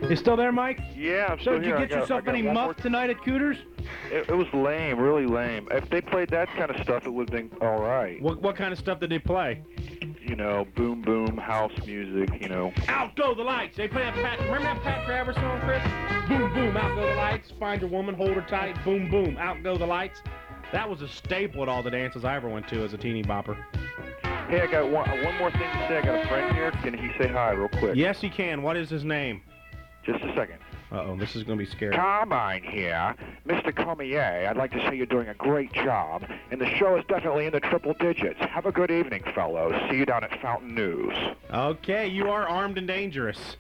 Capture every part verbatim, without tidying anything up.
You still there, Mike? Yeah, I'm So still did you here. I get got- yourself I got any one muff more- tonight at Cooters? It, it was lame, really lame. If they played that kind of stuff, it would have been all right. What what kind of stuff did they play? You know, boom boom, house music, you know. Out go the lights. They play that Pat. Remember that Pat Travers song, Chris? Boom boom, out go the lights. Find your woman, hold her tight. Boom boom, out go the lights. That was a staple at all the dances I ever went to as a teeny bopper. Hey, I got one, one more thing to say. I got a friend here. Can he say hi real quick? Yes, he can. What is his name? Just a second. Uh-oh, this is going to be scary. Carmine here. Mister Cormier, I'd like to say you're doing a great job, and the show is definitely in the triple digits. Have a good evening, fellows. See you down at Fountain News. Okay, you are armed and dangerous.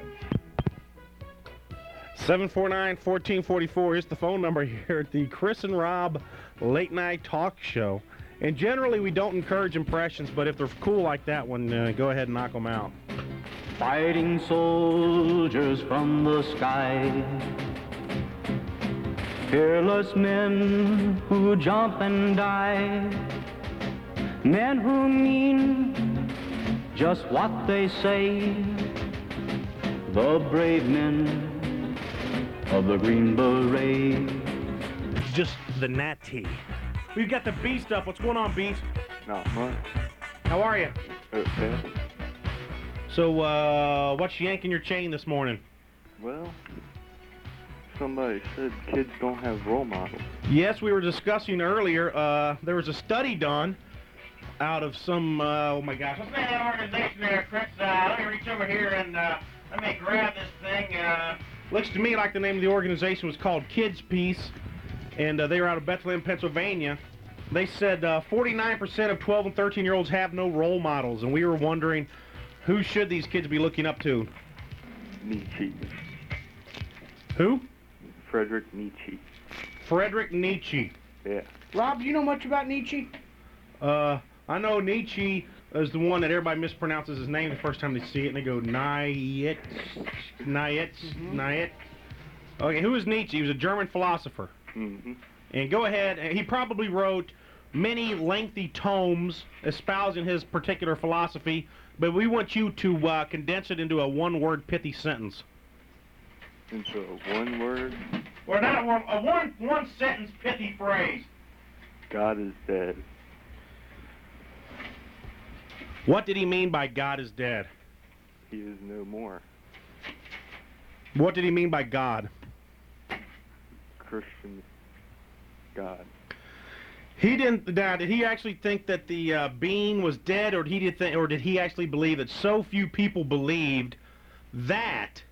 seven four nine, one four four four is the phone number here at the Chris and Rob Late Night Talk Show. And generally, we don't encourage impressions, but if they're cool like that one, uh, go ahead and knock them out. Fighting soldiers from the sky, fearless men who jump and die, men who mean just what they say, the brave men of the Green Beret. Just the natty. We've got the Beast up. What's going on, Beast? Not much. How are you? Okay. So, uh, what's yanking your chain this morning? Well, somebody said kids don't have role models. Yes, we were discussing earlier, uh, there was a study done out of some, uh, oh my gosh, what's the name of that organization there, Chris? Uh, let me reach over here and, uh, let me grab this thing. Uh, looks to me like the name of the organization was called Kids Peace, and uh, they were out of Bethlehem, Pennsylvania. They said uh, forty-nine percent of twelve and thirteen-year-olds have no role models, and we were wondering, who should these kids be looking up to? Nietzsche. Who? Frederick Nietzsche. Frederick Nietzsche. Yeah. Rob, do you know much about Nietzsche? Uh, I know Nietzsche is the one that everybody mispronounces his name the first time they see it, and they go, Nietzsche, Nietzsche, Mm-hmm. Nietzsche. Okay, who is Nietzsche? He was a German philosopher. Mm-hmm. And go ahead, and he probably wrote many lengthy tomes espousing his particular philosophy, but we want you to uh, condense it into a one-word pithy sentence. Into a one word, Or not a one, a one, one sentence pithy phrase. God is dead. What did he mean by God is dead? He is no more. What did he mean by God? Christian God. He didn't. Now, did he actually think that the uh, being was dead, or did he did think, or did he actually believe that so few people believed that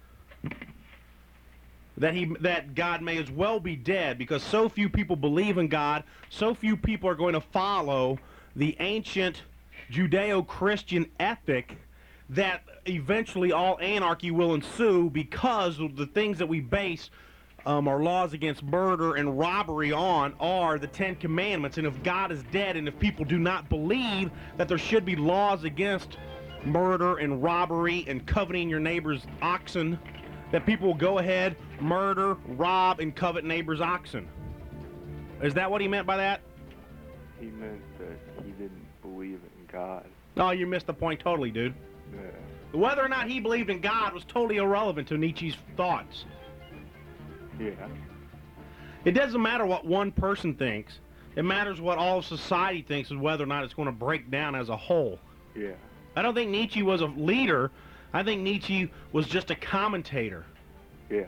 that he that God may as well be dead, because so few people believe in God, so few people are going to follow the ancient Judeo-Christian ethic, that eventually all anarchy will ensue, because of the things that we base Um, our laws against murder and robbery on are the Ten Commandments. And if God is dead, and if people do not believe that there should be laws against murder and robbery and coveting your neighbor's oxen, that people will go ahead, murder, rob, and covet neighbor's oxen. Is that what he meant by that? He meant that he didn't believe in God. Oh, you missed the point totally, dude. Yeah. Whether or not he believed in God was totally irrelevant to Nietzsche's thoughts. Yeah. It doesn't matter what one person thinks. It matters what all of society thinks, and whether or not it's going to break down as a whole. Yeah. I don't think Nietzsche was a leader. I think Nietzsche was just a commentator. Yeah.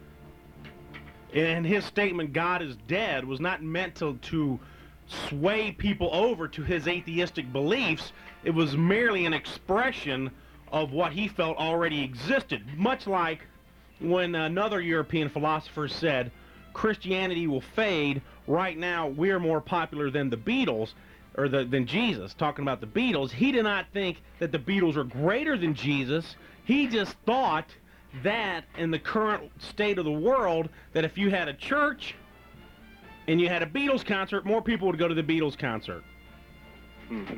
And his statement, God is dead, was not meant to, to sway people over to his atheistic beliefs. It was merely an expression of what he felt already existed. Much like when another European philosopher said, Christianity will fade. Right now, we're more popular than the Beatles, or the, than Jesus, talking about the Beatles. He did not think that the Beatles were greater than Jesus. He just thought that in the current state of the world, that if you had a church and you had a Beatles concert, more people would go to the Beatles concert. Mm-hmm.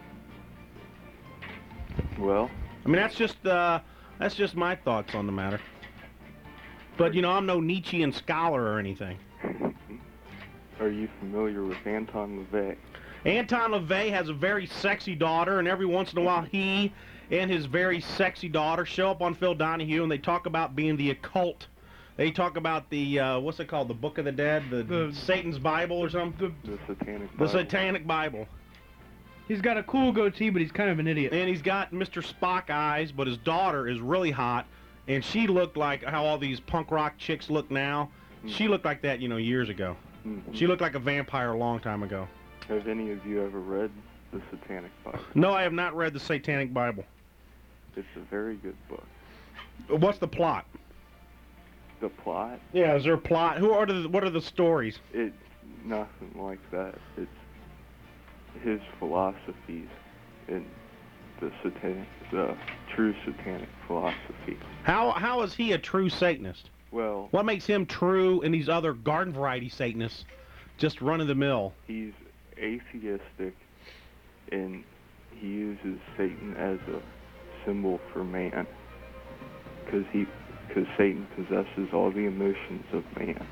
Well, I mean, that's just uh, that's just my thoughts on the matter. But, you know, I'm no Nietzschean scholar or anything. are you familiar with Anton LaVey? Anton LaVey has a very sexy daughter, and every once in a while he and his very sexy daughter show up on Phil Donahue, and they talk about being the occult. They talk about the, uh, what's it called, the Book of the Dead, the, The- Satan's Bible or something? The Satanic The Bible. Satanic Bible. He's got a cool goatee, but he's kind of an idiot. And he's got Mister Spock eyes, but his daughter is really hot, and she looked like how all these punk rock chicks look now. She looked like that, you know, years ago. Mhm. She looked like a vampire a long time ago. Have any of you ever read the Satanic Bible? No, I have not read the Satanic Bible. It's a very good book. What's the plot? The plot, Yeah, is there a plot? Who are the, what are the stories? it's nothing like that. It's his philosophies in the satanic, the true satanic philosophy. How how is he a true Satanist? Well, What makes him true and these other garden variety Satanists just run of the mill? he's atheistic, and he uses Satan as a symbol for man, because he, because Satan possesses all the emotions of man.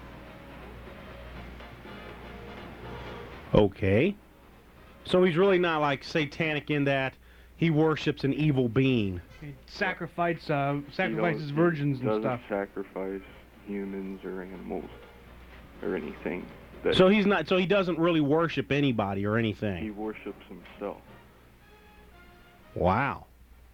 Okay. So he's really not like satanic in that he worships an evil being. He sacrifice, uh, He sacrifices don't- virgins he and doesn't stuff. sacrifice humans or animals or anything. That So he's not. So he doesn't really worship anybody or he anything. worships himself. Wow.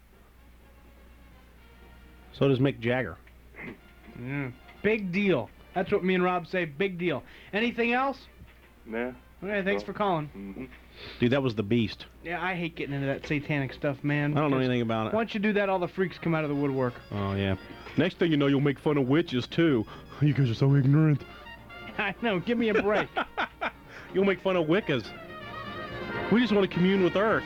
So does Mick Jagger. Yeah. Big deal. That's what me and Rob say. Big deal. Anything else? Nah. Okay, thanks for calling. hmm Dude, that was the beast. Yeah, I hate getting into that satanic stuff, man. I don't know because anything about it. Once you do that, all the freaks come out of the woodwork. Oh yeah. Next thing you know, you'll make fun of witches too. You guys are so ignorant. I know. Give me a break. You'll make fun of Wiccas. We just want to commune with Earth.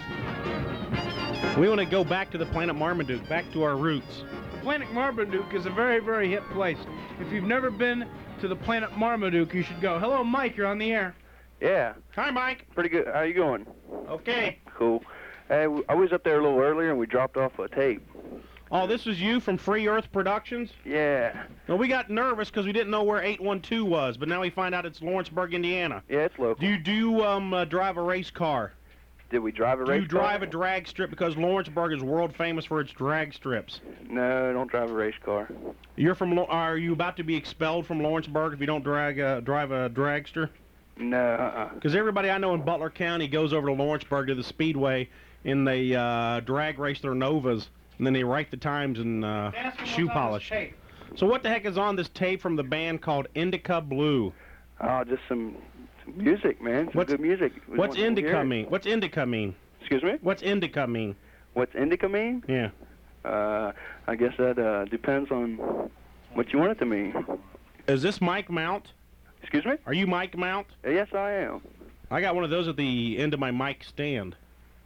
We want to go back to the planet Marmaduke, back to our roots. Planet Marmaduke is a very, very hip place. If you've never been to the planet Marmaduke, you should go. Hello, Mike. You're on the air. Yeah, Hi, Mike. pretty good. How you going? Okay. Cool. Hey, w- I was up there a little earlier and we dropped off a tape. Oh, this was you from Free Earth Productions? Yeah, Well, we got nervous because we didn't know where eight one two was, but now we find out it's Lawrenceburg, Indiana. yeah, it's local. Do you do you, um uh, drive a race car? Did we drive a Do race you drive car? a drag strip because Lawrenceburg is world famous for its drag strips? No, I don't drive a race car. You're from. Law- Are you about to be expelled from Lawrenceburg if you don't drag uh, drive a dragster? No, uh-uh. Because everybody I know in Butler County goes over to Lawrenceburg to the Speedway and they uh, drag race their Novas and then they write the times in uh, shoe polish. So what the heck is on this tape from the band called Indica Blue? Oh, just some, some music, man. Some What's- good music. We What's want to hear indica it. mean? What's indica mean? Excuse me? What's indica mean? What's indica mean? Yeah. Uh, I guess that uh, depends on what you want it to mean. Is this Mike Mount? Excuse me? Are you Mike Mount? Uh, Yes, I am. I got one of those at the end of my mic stand.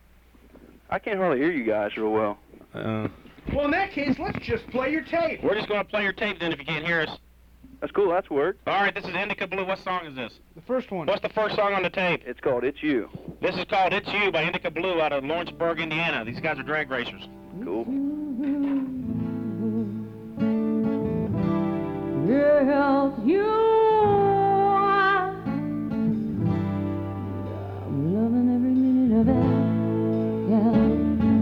I can't hardly hear you guys real well. Uh, Well, in that case, let's just play your tape. we're just going to play your tape then if you can't hear us. That's cool. That's work. All right, this is Indica Blue. What song is this? The first one. What's the first song on the tape? It's called It's You. This is called It's You by Indica Blue out of Lawrenceburg, Indiana. These guys are drag racers. Cool. Girl, you are. I'm loving every minute of it. Yeah.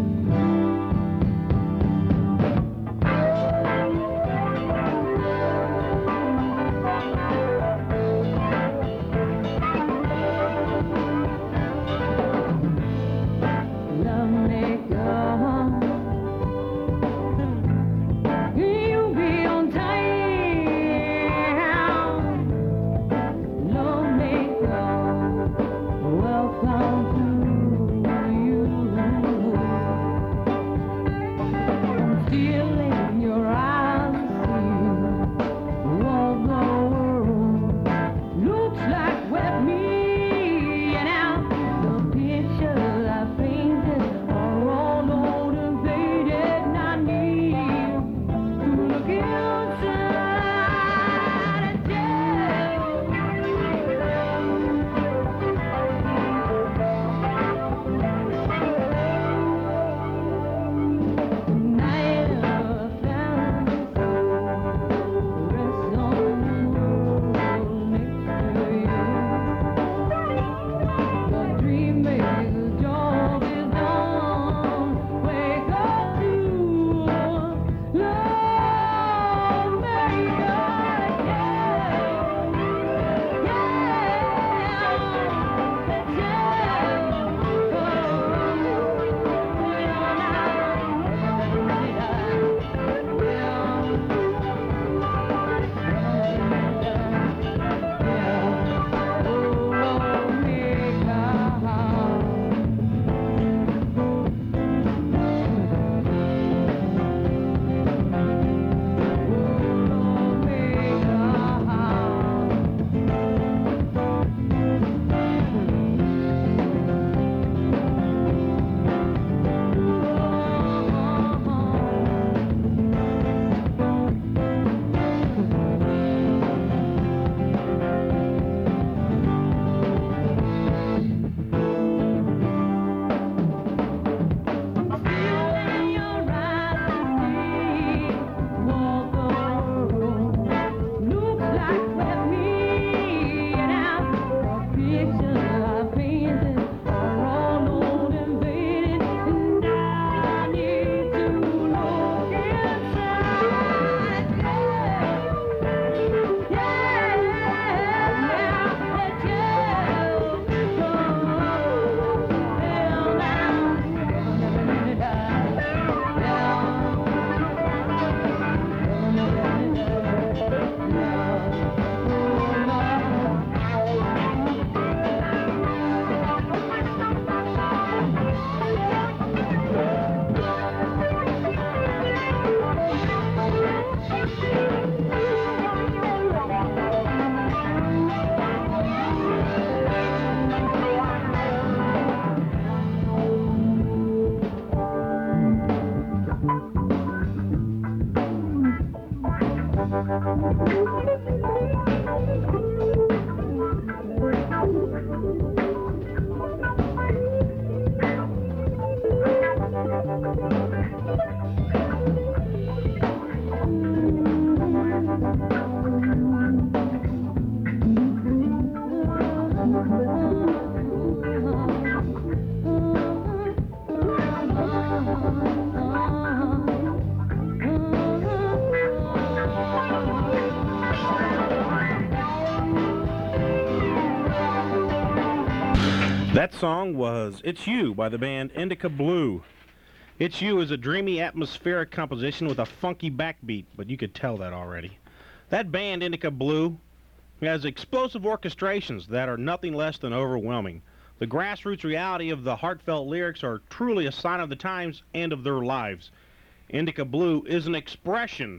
Love me, girl. You be on time. That song was It's You by the band Indica Blue. It's You is a dreamy atmospheric composition with a funky backbeat, but you could tell that already. That band, Indica Blue, has explosive orchestrations that are nothing less than overwhelming. The grassroots reality of the heartfelt lyrics are truly a sign of the times and of their lives. Indica Blue is an expression,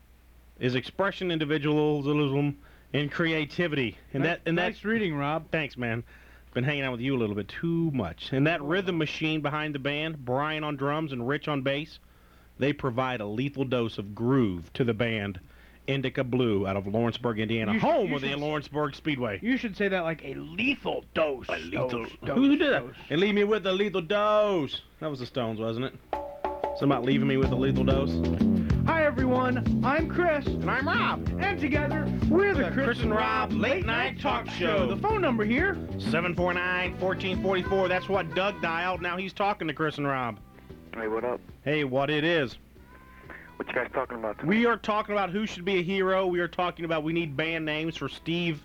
is expression, individualism, and creativity. And nice, that, and nice that, reading, Rob. Thanks, man. Been hanging out with you a little bit too much. And that rhythm machine behind the band, Brian on drums and Rich on bass, they provide a lethal dose of groove to the band Indica Blue out of Lawrenceburg, Indiana, You should- home you of the should- Lawrenceburg Speedway. You should say that like a lethal dose. A lethal dose, Who did that? dose. And leave me with a lethal dose. That was the Stones, wasn't it? Something about leaving me with a lethal dose. Hi everyone, I'm Chris. And I'm Rob. And together, we're the, The Chris and Rob Late Night Talk Show. The phone number here. seven four nine, one four four four. That's what Doug dialed. Now he's talking to Chris and Rob. Hey, what up? Hey, what it is. What you guys talking about tonight? We are talking about who should be a hero. We are talking about we need band names for Steve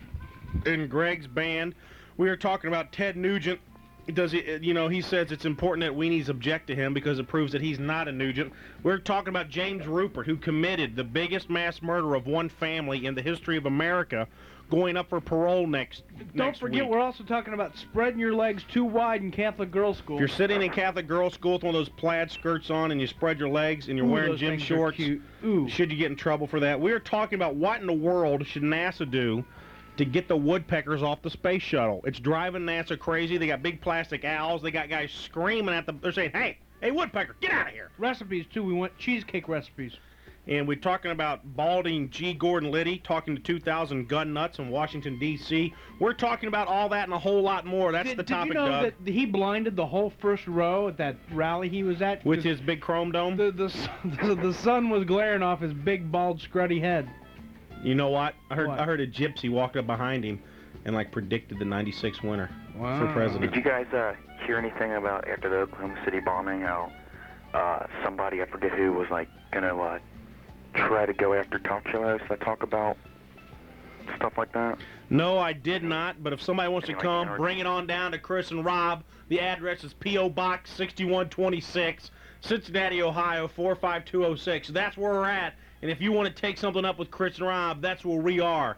and Greg's band. We are talking about Ted Nugent. Does he, you know, he says it's important that weenies object to him because it proves that he's not a Nugent. We're talking about James Rupert, who committed the biggest mass murder of one family in the history of America, going up for parole next Don't next forget, week. we're also talking about spreading your legs too wide in Catholic girls' school. If you're sitting in Catholic girls' school with one of those plaid skirts on and you spread your legs and you're Ooh, wearing those gym things are shorts, cute. Ooh. should you get in trouble for that? We're talking about what in the world should NASA do to get the woodpeckers off the space shuttle. It's driving NASA crazy. They got big plastic owls. They got guys screaming at them. They're saying, hey, hey, woodpecker, get out of here. Recipes, too. We want cheesecake recipes. And we're talking about balding G. Gordon Liddy talking to two thousand gun nuts in Washington, D C We're talking about all that and a whole lot more. That's did, the topic, Did you know Doug. that he blinded the whole first row at that rally he was at? With his big chrome dome? The, the, the, the sun was glaring off his big, bald, scruddy head. You know what? I heard What? I heard a gypsy walked up behind him and like predicted the ninety-six winner Wow. for president. Did you guys uh, hear anything about after the Oklahoma City bombing how uh, somebody, I forget who, was like gonna uh, try to go after talk show hosts that talk about stuff like that? No, I did not, but if somebody wants to Anyway, come, Howard. bring it on down to Chris and Rob. The address is P O. Box sixty-one twenty-six, Cincinnati, Ohio four five two oh six. That's where we're at. And if you want to take something up with Chris and Rob, that's where we are.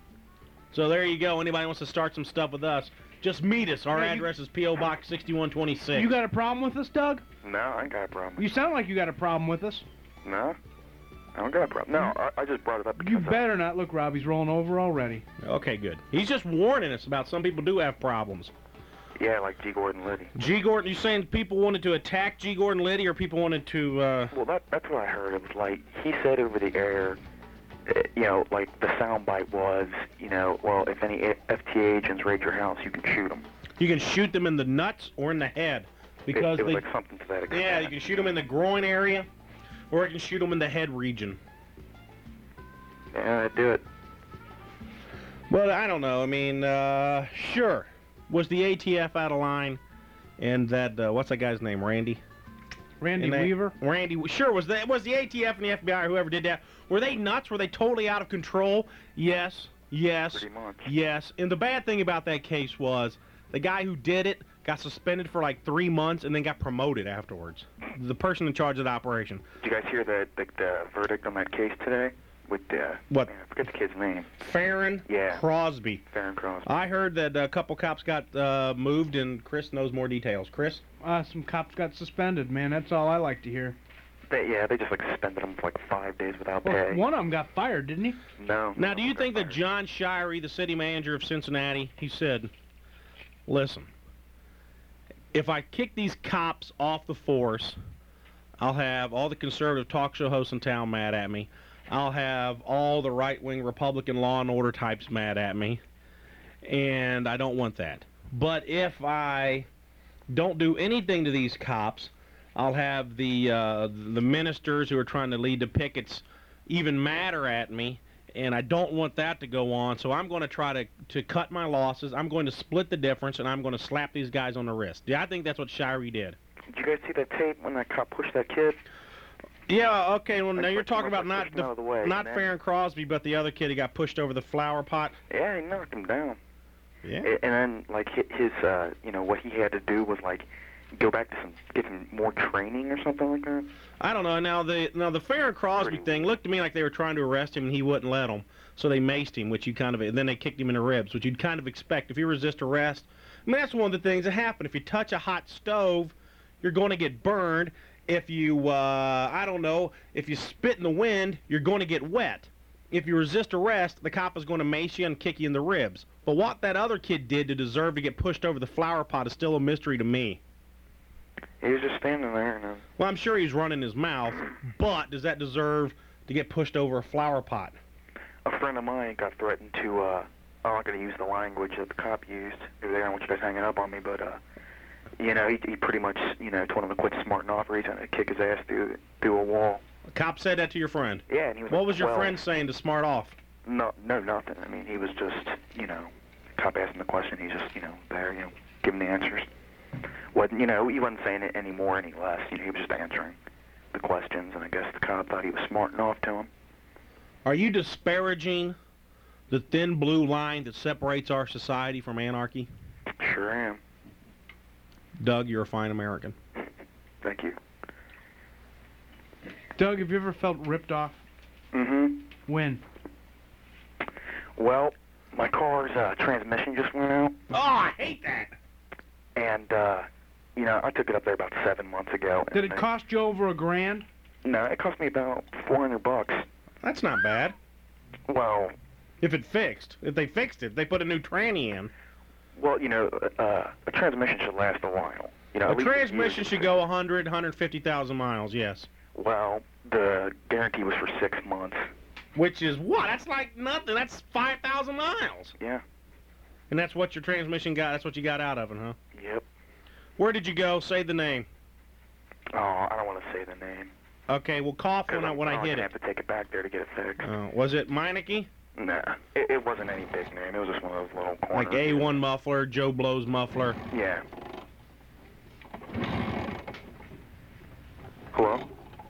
So there you go. Anybody wants to start some stuff with us, just meet us. Our Yeah, you- address is P O. Box sixty-one twenty-six. You got a problem with us, Doug? No, I ain't got a problem. You sound like you got a problem with us. No, I don't got a problem. No, I, I just brought it up because You uh, better not. Look, Robbie's rolling over already. Okay, good. He's just warning us about some people do have problems. yeah, like G. Gordon Liddy. G. Gordon, you saying people wanted to attack G. Gordon Liddy, or people wanted to, uh... Well, that that's what I heard. It was like he said over the air, uh, you know, like the soundbite was, you know, well, if any F T A agents raid your house, you can shoot them. You can shoot them in the nuts or in the head. Because it, it was they... like something to that extent. Yeah, you can shoot them in the groin area, or you can shoot them in the head region. Yeah, do it. Well, I don't know. I mean, uh, sure. Was the A T F out of line? And that, uh, what's that guy's name, Randy? Randy And that- Weaver? Randy, sure. Was that was the A T F and the F B I or whoever did that? Were they nuts? Were they totally out of control? Yes, yes, Pretty much. yes. And the bad thing about that case was the guy who did it got suspended for like three months and then got promoted afterwards. The person in charge of the operation. Did you guys hear the, the the verdict on that case today? With the What? Man, I forget the kid's name. Farron Yeah. Crosby. Farron Crosby. I heard that a couple cops got uh, moved, and Chris knows more details. Chris? Uh, some cops got suspended, man. That's all I like to hear. They, yeah, they just like suspended him for like five days without Well, pay. one of them got fired, didn't he? No. Now, no, do you they're think that fired. John Shirey, the city manager of Cincinnati, he said, listen, if I kick these cops off the force, I'll have all the conservative talk show hosts in town mad at me. I'll have all the right-wing Republican law and order types mad at me, and I don't want that. But if I don't do anything to these cops, I'll have the uh, the ministers who are trying to lead the pickets even madder at me, and I don't want that to go on, so I'm going to try to, to cut my losses. I'm going to split the difference, and I'm going to slap these guys on the wrist. Yeah, I think that's what Shirey did. Did you guys see that tape when that cop pushed that kid? Yeah, okay, well, now Like, you're like, talking almost about like not pushing him out of the way, not man. Farron Crosby, but the other kid who got pushed over the flower pot. Yeah, he knocked him down. Yeah. A- And then, like, hi- his, uh, you know, what he had to do was, like, go back to some, get some more training or something like that. I don't know. Now the now the Farrah Crosby Pretty thing looked to me like they were trying to arrest him and he wouldn't let them, so they maced him, which you kind of and then they kicked him in the ribs, which you'd kind of expect if you resist arrest. I mean, that's one of the things that happen. If you touch a hot stove, you're going to get burned. If you uh, I don't know, if you spit in the wind, you're going to get wet. If you resist arrest, the cop is going to mace you and kick you in the ribs. But what that other kid did to deserve to get pushed over the flower pot is still a mystery to me. He was just standing there, and uh, Well, I'm sure he's running his mouth, but does that deserve to get pushed over a flower pot? a friend of mine got threatened to, uh, I'm not going to use the language that the cop used. Maybe they don't want you guys hanging up on me, but, uh, you know, he, he pretty much, you know, told him to quit smarting off, or he's going to kick his ass through through a wall. The cop said that to your friend. Yeah, and he was What like was your twelve. friend saying to smart off? No, no, nothing. I mean, he was just, you know, cop asked him the question. He's just, you know, there, you know, giving the answers. Wasn't, you know, he wasn't saying it any more, any less. You know, he was just answering the questions, and I guess the cop thought he was smarting off to him. Are you disparaging the thin blue line that separates our society from anarchy? Sure am. Doug, you're a fine American. Thank you. Doug, have you ever felt ripped off? Mm-hmm. When? Well, my car's uh, transmission just went out, Oh, I hate that. and, uh, you know, I took it up there about seven months ago. Did and it cost you over a grand? No, it cost me about four hundred bucks. That's not bad. Well, If it fixed. If they fixed it, they put a new tranny in. well, you know, uh, a transmission should last a while. You know, A at least transmission years. should go one hundred, one hundred fifty thousand miles, yes. Well, the guarantee was for six months. Which is what? That's like nothing. That's five thousand miles. Yeah. And that's what your transmission got. That's what you got out of it, huh? Yep. Where did you go? Say the name. Oh, I don't want to say the name. Okay, well, cough when I, I'm when I probably hit gonna it. have to take it back there to get it fixed. Uh, was it Meineke? Nah, it, it wasn't any big name. It was just one of those little corners. Like A one muffler, Joe Blow's muffler. Yeah. Hello?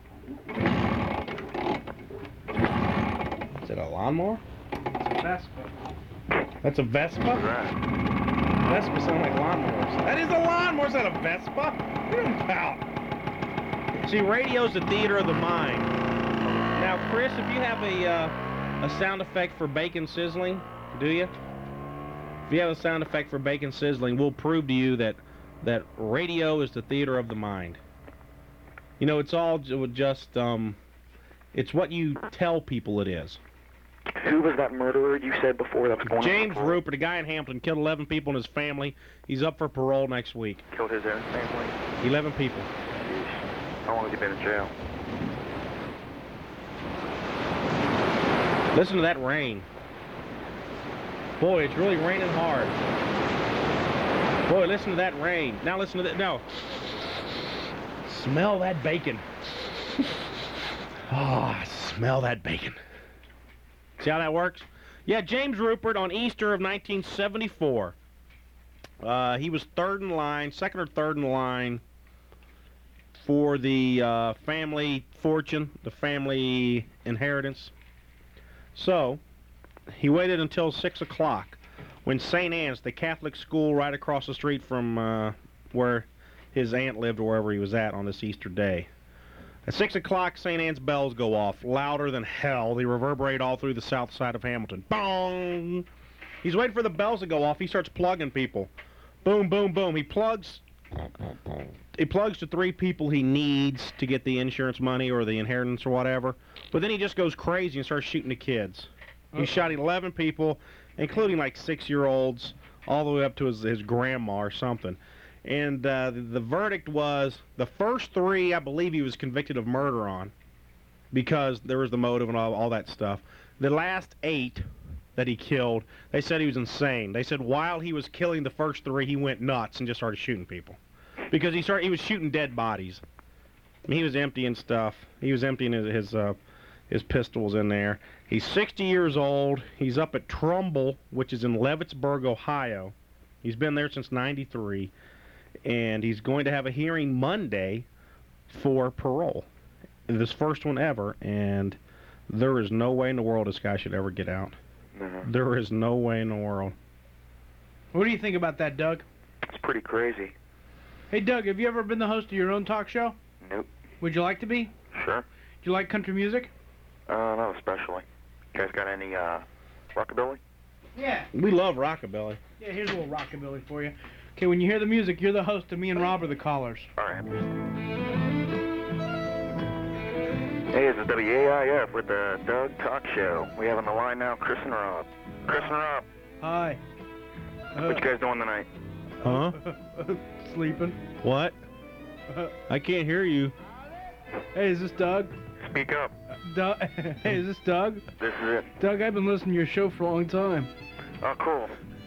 Is it a lawnmower? Vespa. That's a Vespa? Right. Vespa sound like lawnmowers. That is a lawnmower. Is that a Vespa? What are you about? See, radio's the theater of the mind. Now, Chris, if you have a uh, a sound effect for bacon sizzling, do you? If you have a sound effect for bacon sizzling, we'll prove to you that that radio is the theater of the mind. You know, it's all j- just um, it's what you tell people it is. Who was that murderer you said before that was going James on? Rupert, a guy in Hampton, killed eleven people in his family. He's up for parole next week. Killed his own family? eleven people. Jeez. How long has he been in jail? Listen to that rain. Boy, it's really raining hard. Boy, listen to that rain. Now listen to that. No. Smell that bacon. Ah, smell that bacon. See how that works? Yeah, James Rupert on Easter of nineteen seventy-four. Uh, he was third in line, second or third in line for the uh, family fortune, the family inheritance. So, he waited until six o'clock when Saint Anne's, the Catholic school right across the street from uh, where his aunt lived or wherever he was at on this Easter day. At six o'clock, Saint Anne's bells go off, louder than hell. They reverberate all through the south side of Hamilton. Bong! He's waiting for the bells to go off. He starts plugging people. Boom, boom, boom. He plugs... He plugs to three people he needs to get the insurance money or the inheritance or whatever. But then he just goes crazy and starts shooting the kids. He shot eleven people, including like six-year-olds, all the way up to his, his grandma or something. And uh, the, the verdict was the first three, I believe he was convicted of murder on because there was the motive and all, all that stuff. The last eight that he killed, they said he was insane. They said while he was killing the first three, he went nuts and just started shooting people. Because he started, he was shooting dead bodies. I mean, he was emptying stuff. He was emptying his his, uh, his pistols in there. He's sixty years old. He's up at Trumbull, which is in Leavittsburg, Ohio. He's been there since ninety-three. And he's going to have a hearing Monday for parole. This first one ever. And there is no way in the world this guy should ever get out. No. There is no way in the world. What do you think about that, Doug? It's pretty crazy. Hey, Doug, have you ever been the host of your own talk show? Nope. Would you like to be? Sure. Do you like country music? Uh, not especially. You guys got any, uh, rockabilly? Yeah. We love rockabilly. Yeah, here's a little rockabilly for you. Okay, when you hear the music, you're the host, and me and Rob are the callers. All right. Hey, this is W A I F with the Doug Talk Show. We have on the line now Chris and Rob. Chris and Rob, Hi. what you guys doing tonight? Huh? Sleeping. What? I can't hear you. Hey, is this Doug? Speak up. Doug? Hey, is this Doug? This is it. Doug, I've been listening to your show for a long time. Oh, cool.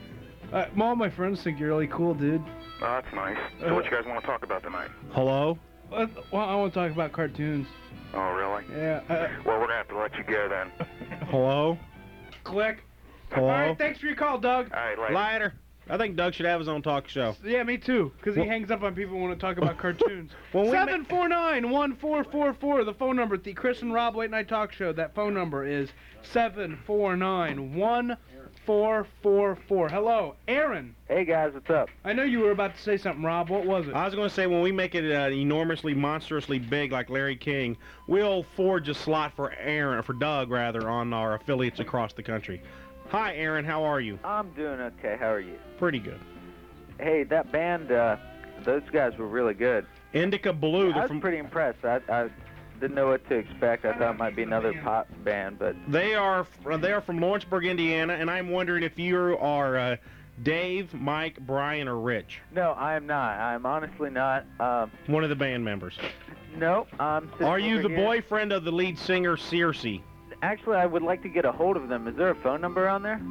Uh, all my friends think you're really cool, dude. Oh, that's nice. So what you guys want to talk about tonight? Hello? Uh, Well, I want to talk about cartoons. Oh, really? Yeah. Uh, Well, we're going to have to let you go then. Hello? click. Hello? All right, thanks for your call, Doug. All right, later. Lighter. I think Doug should have his own talk show. Yeah, me too, because he Well- hangs up on people who want to talk about cartoons. When we ma- seven four nine, one four four four, the phone number at the Chris and Rob Late Night Talk Show. That phone number is seven four nine, one four four four. Hello, Aaron. Hey guys, what's up? I know you were about to say something, Rob. What was it? I was going to say, when we make it uh, enormously, monstrously big like Larry King, we'll forge a slot for Aaron, for Doug, rather, on our affiliates across the country. Hi, Aaron. How are you? I'm doing okay. How are you? Pretty good. Hey, that band, uh, those guys were really good. Indica Blue. I They're was from, pretty impressed. I, I didn't know what to expect. I thought it might be another pop band, but they are f- they are from Lawrenceburg, Indiana, and I'm wondering if you are uh, Dave, Mike, Brian, or Rich. no, I am not. I'm honestly not. Um, One of the band members. no, I'm. sitting Are you over the here. boyfriend of the lead singer, Circe? Actually, I would like to get a hold of them. Is there a phone number on there?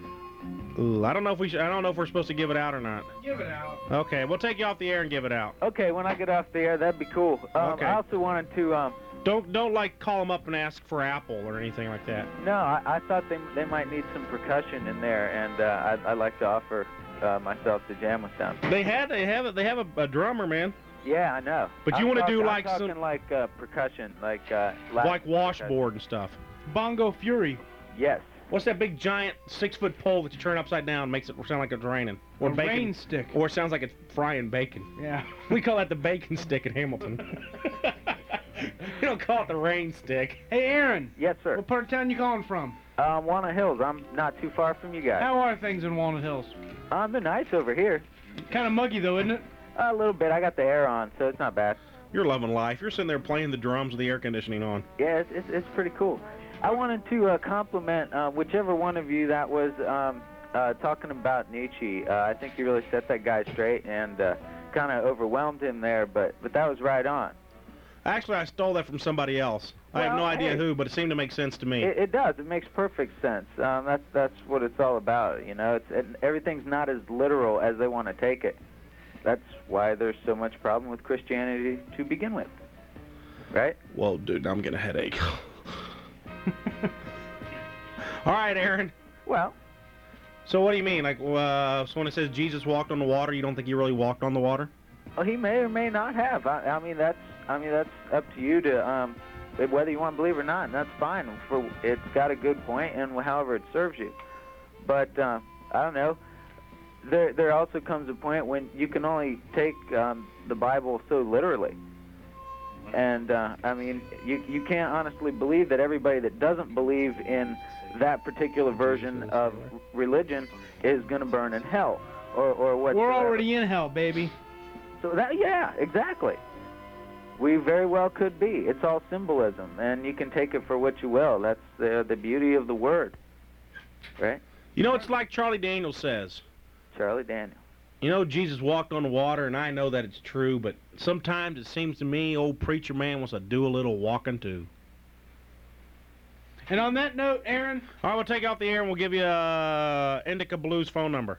Ooh, I don't know if we should, I don't know if we're supposed to give it out or not. Give it out. Okay, we'll take you off the air and give it out. Okay, when I get off the air, that'd be cool. Um, Okay. I also wanted to. Um, Don't don't like call them up and ask for Apple or anything like that. no, I, I thought they they might need some percussion in there, and uh, I'd, I'd like to offer uh, myself to jam with them. They had they have a, they have a, a drummer, man, Yeah, I know. But you I'm wanna talk- do I'm like talking some- like uh, percussion, like uh, Latin like washboard and stuff. Bongo Fury. percussion. Yes. What's that big giant six foot pole that you turn upside down and makes it sound like it's raining? Or A bacon, rain stick. or it sounds like it's frying bacon. Yeah. We call that the bacon stick in Hamilton. We don't call it the rain stick. Hey, Aaron. Yes, sir. What part of town you calling from? Um, Walnut Hills. I'm not too far from you guys. How are things in Walnut Hills? Um, they're nice over here. Kind of muggy, though, isn't it? A little bit. I got the air on, so it's not bad. You're loving life. You're sitting there playing the drums with the air conditioning on. Yeah, it's it's, it's pretty cool. I wanted to uh, compliment uh, whichever one of you that was um, uh, talking about Nietzsche. Uh, I think you really set that guy straight and uh, kind of overwhelmed him there, but but that was right on. Actually, I stole that from somebody else. I have Well, no idea hey. who, but it seemed to make sense to me. It, it does. It makes perfect sense. Um, that's that's what it's all about. You know, it's it, everything's not as literal as they want to take it. That's why there's so much problem with Christianity to begin with, right? Whoa, dude, I'm getting a headache. All right, Aaron. Well, So what do you mean? Like, uh, so when it says Jesus walked on the water, you don't think he really walked on the water? well, he may or may not have. I, I mean, that's I mean that's up to you to um, whether you want to believe or not, and that's fine. For it's got a good point, and however it serves you. But uh, I don't know. There there also comes a point when you can only take um, the Bible so literally. And, uh, I mean, you, you can't honestly believe that everybody that doesn't believe in that particular version of religion is going to burn in hell or, or what. We're already in hell, baby. So that, yeah, exactly. We very well could be. It's all symbolism, and you can take it for what you will. That's the, the beauty of the word, right? You know, it's like Charlie Daniels says. Charlie Daniels. You know, Jesus walked on the water, and I know that it's true, but sometimes it seems to me old preacher man wants to do a little walking too. And on that note, Aaron, All right, we'll take you off the air, and we'll give you uh, Indica Blues phone number.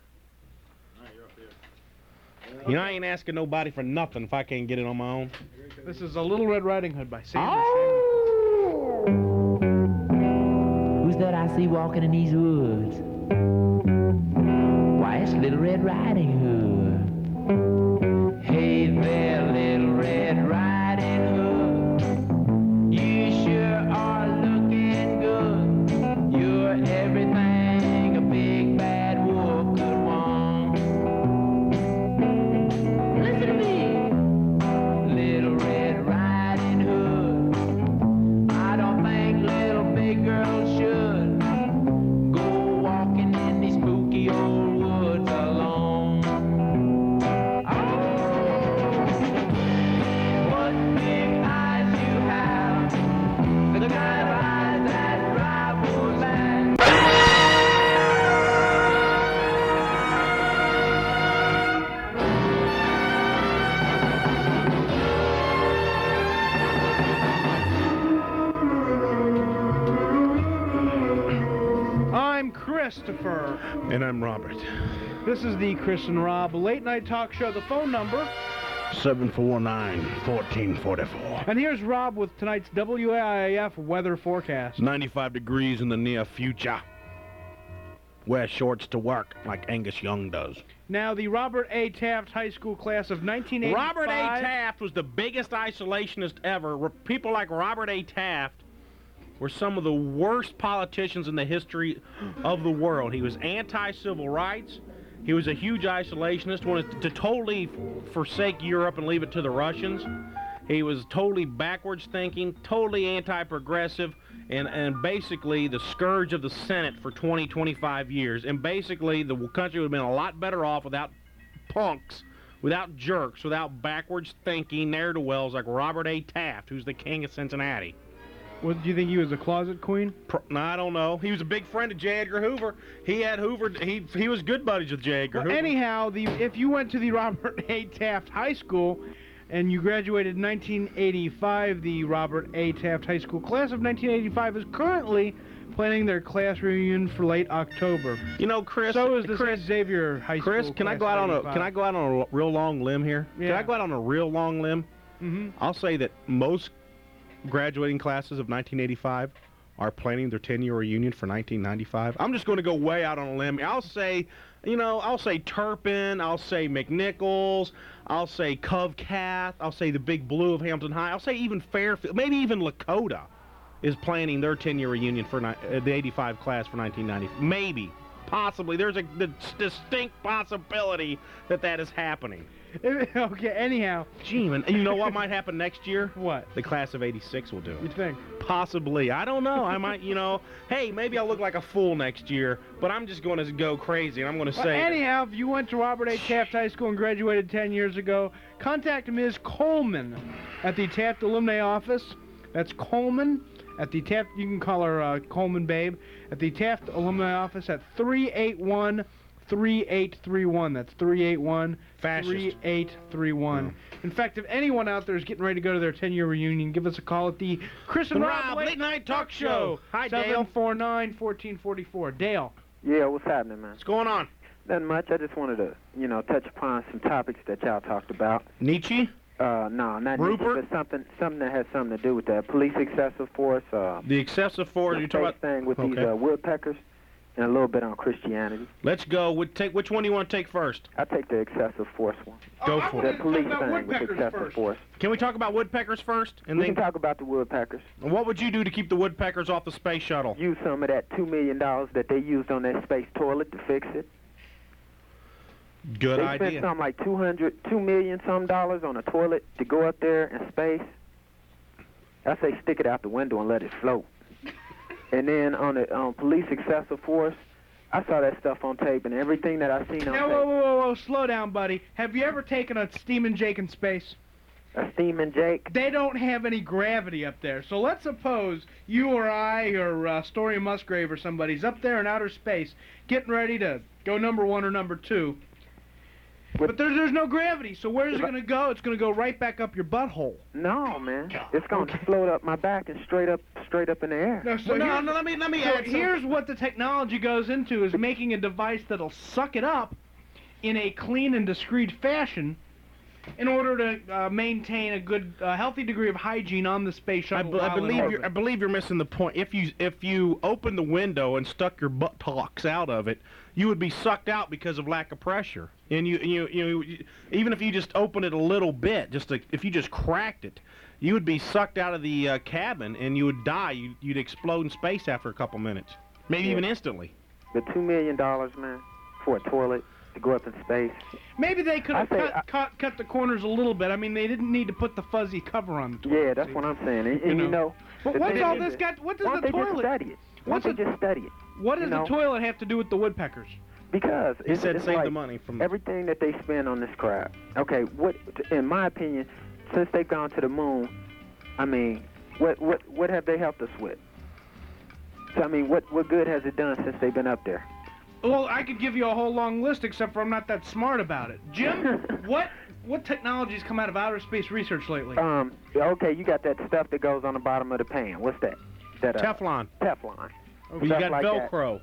You know, I ain't asking nobody for nothing if I can't get it on my own. this is a Little Red Riding Hood by Sam. Who's that I see walking in these woods? Why, it's Little Red Riding Hood. Hey there, Little Red Riding Hood. You sure are looking good. You're everything a big bad wolf could want. Christopher. And I'm Robert. This is the Chris and Rob Late Night Talk Show. The phone number. seven four nine, one four four four. And here's Rob with tonight's W A I F weather forecast. ninety-five degrees in the near future. Wear shorts to work like Angus Young does. Now, the Robert A. Taft High School class of nineteen eighty-five. Robert A. Taft was the biggest isolationist ever. Re- People like Robert A. Taft were some of the worst politicians in the history of the world. He was anti-civil rights. He was a huge isolationist, wanted to totally forsake Europe and leave it to the Russians. He was totally backwards thinking, totally anti-progressive, and, and basically the scourge of the Senate for twenty, twenty-five years. And basically the country would have been a lot better off without punks, without jerks, without backwards thinking ne'er-do-wells like Robert A. Taft, who's the king of Cincinnati. What, do you think he was a closet queen? Pro- no, I don't know. He was a big friend of J. Edgar Hoover. He had Hoover. He he was good buddies with J. Edgar Well, Hoover. anyhow, the if you went to the Robert A. Taft High School and you graduated in nineteen eighty-five, the Robert A. Taft High School class of nineteen eighty-five is currently planning their class reunion for late October. You know, Chris. So is the Chris, Saint Xavier High Chris, School. can I class go out of on a eighty-five. can I go out on a real long limb here? Can Yeah. I go out on a real long limb? Mm-hmm. I'll say that most graduating classes of nineteen eighty-five are planning their ten-year reunion for nineteen ninety-five. I'm just going to go way out on a limb. I'll say, you know, I'll say Turpin, I'll say McNichols, I'll say Cove Cath, I'll say the Big Blue of Hampton High, I'll say even Fairfield, maybe even Lakota is planning their ten-year reunion for ni- uh, the eighty-five class for nineteen ninety. Maybe, possibly. There's a the distinct possibility that that is happening. Okay, anyhow. Gee, and you know what might happen next year? What? The class of eighty-six will do it. You think? Possibly. I don't know. I might, you know, hey, maybe I'll look like a fool next year, but I'm just going to go crazy, and I'm going to Well, say... anyhow, if you went to Robert A. Taft High School and graduated ten years ago, contact Miz Coleman at the Taft Alumni Office. That's Coleman at the Taft, you can call her uh, Coleman Babe, at the Taft Alumni Office at three eight one, three eight three one. That's three eight one, three eight three one. In fact, if anyone out there is getting ready to go to their ten-year reunion, give us a call at the Chris and Rob, Rob Late Night Talk Show. Hi, Dale. seven four nine, one four four four. Dale. Yeah, what's happening, man? What's going on? Nothing much. I just wanted to, you know, touch upon some topics that y'all talked about. Nietzsche? Uh, no, not Rupert? Nietzsche, but something, something that has something to do with that. Police excessive force. Uh, The excessive force, the you're talking space about... thing with Okay. these uh, woodpeckers, and a little bit on Christianity. Let's go. We'll take, which one do you want to take first? I take the excessive force one. Go I for wanted it. The to police talk about thing with woodpeckers excessive first. force. Can we talk about woodpeckers first? And We then, can talk about the woodpeckers. what would you do to keep the woodpeckers off the space shuttle? Use some of that two million dollars that they used on that space toilet to fix it. Good they idea. spent something like two hundred, two million some dollars on a toilet to go up there in space. I say stick it out the window and let it float. And then on the um, police excessive force, I saw that stuff on tape, and everything that I seen on Now, tape. whoa, whoa, whoa, whoa, slow down, buddy. Have you ever taken a Steamin' Jake in space? A steaming Jake. They don't have any gravity up there. So let's suppose you or I or uh, Story Musgrave or somebody's up there in outer space getting ready to go number one or number two. But there's, there's no gravity, so where's it going to go? It's going to go right back up your butthole. No, man. It's going to float up my back and straight up, straight up in the air. No, so Well, no, here's- no, let me, let me So add some- here's what the technology goes into, is making a device that'll suck it up in a clean and discreet fashion in order to uh, maintain a good, uh, healthy degree of hygiene on the space I, shuttle. be- I while in believe orbit. you're, I believe you're missing the point. If you if you opened the window and stuck your buttocks out of it, you would be sucked out because of lack of pressure. And you you you, you even if you just opened it a little bit, just to, if you just cracked it, you would be sucked out of the uh, cabin and you would die. You, you'd explode in space after a couple minutes, maybe Yeah. even instantly. The two million dollars, man, for a toilet to go up in space. Maybe they could have I say cut, I- cut cut the corners a little bit. I mean, they didn't need to put the fuzzy cover on the toilet. Yeah, that's what I'm saying. And, and You you know. know, But the what's thing all is this that- got? What does why the don't they just toilet? study it? Why What's don't they the- just study it? What does you the know? toilet have to do with the woodpeckers? Because He it's, said it's save like the money from everything that they spend on this crap. Okay, what? In my opinion, since they've gone to the moon, I mean, what what what have they helped us with? So I mean, what what good has it done since they've been up there? Well, I could give you a whole long list, except for I'm not that smart about it. Jim, what what technologies come out of outer space research lately? Um, okay, you got that stuff that goes on the bottom of the pan. What's that? That uh, Teflon. Teflon. You Stuff got like that. Velcro.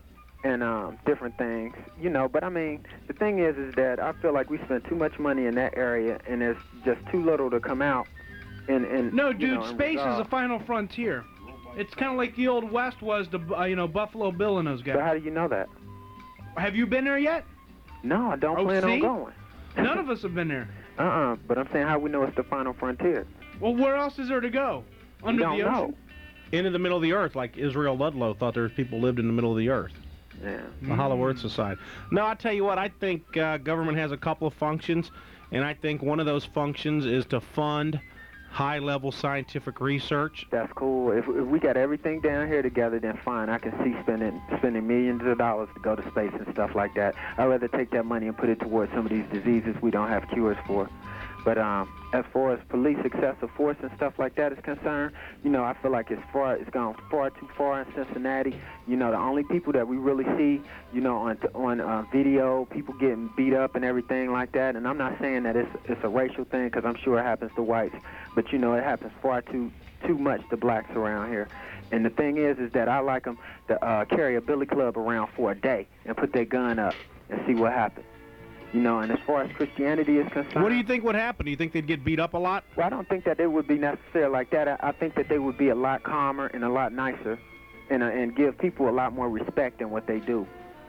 and um, different things, you know. But I mean, the thing is, is that I feel like we spend too much money in that area, and there's just too little to come out. And, and No, you dude, know, and space is resolve. the final frontier. It's kind of like the old West was to, uh, you know, Buffalo Bill and those guys. So how do you know that? Have you been there yet? No, I don't Oh, plan see? on going. None of us have been there. Uh-uh, but I'm saying how we know it's the final frontier. Well, where else is there to go? Under don't the ocean? know. Into the middle of the earth, like Israel Ludlow thought there was people lived in the middle of the earth. Yeah. The Hollow Earth Society. No, I tell you what, I think uh, government has a couple of functions, and I think one of those functions is to fund high-level scientific research. That's cool. If, if we got everything down here together, then fine. I can see spending spending millions of dollars to go to space and stuff like that. I'd rather take that money and put it towards some of these diseases we don't have cures for. But um, as far as police excessive force and stuff like that is concerned, you know, I feel like it's far, it's gone far too far in Cincinnati. You know, the only people that we really see, you know, on on uh, video, people getting beat up and everything like that. And I'm not saying that it's it's a racial thing, because I'm sure it happens to whites, but you know, it happens far too too much to blacks around here. And the thing is, is that I like them to uh, carry a billy club around for a day and put their gun up and see what happens. You know, and as far as Christianity is concerned... What do you think would happen? Do you think they'd get beat up a lot? Well, I don't think that it would be necessary like that. I, I think that they would be a lot calmer and a lot nicer and, uh, and give people a lot more respect in what they do.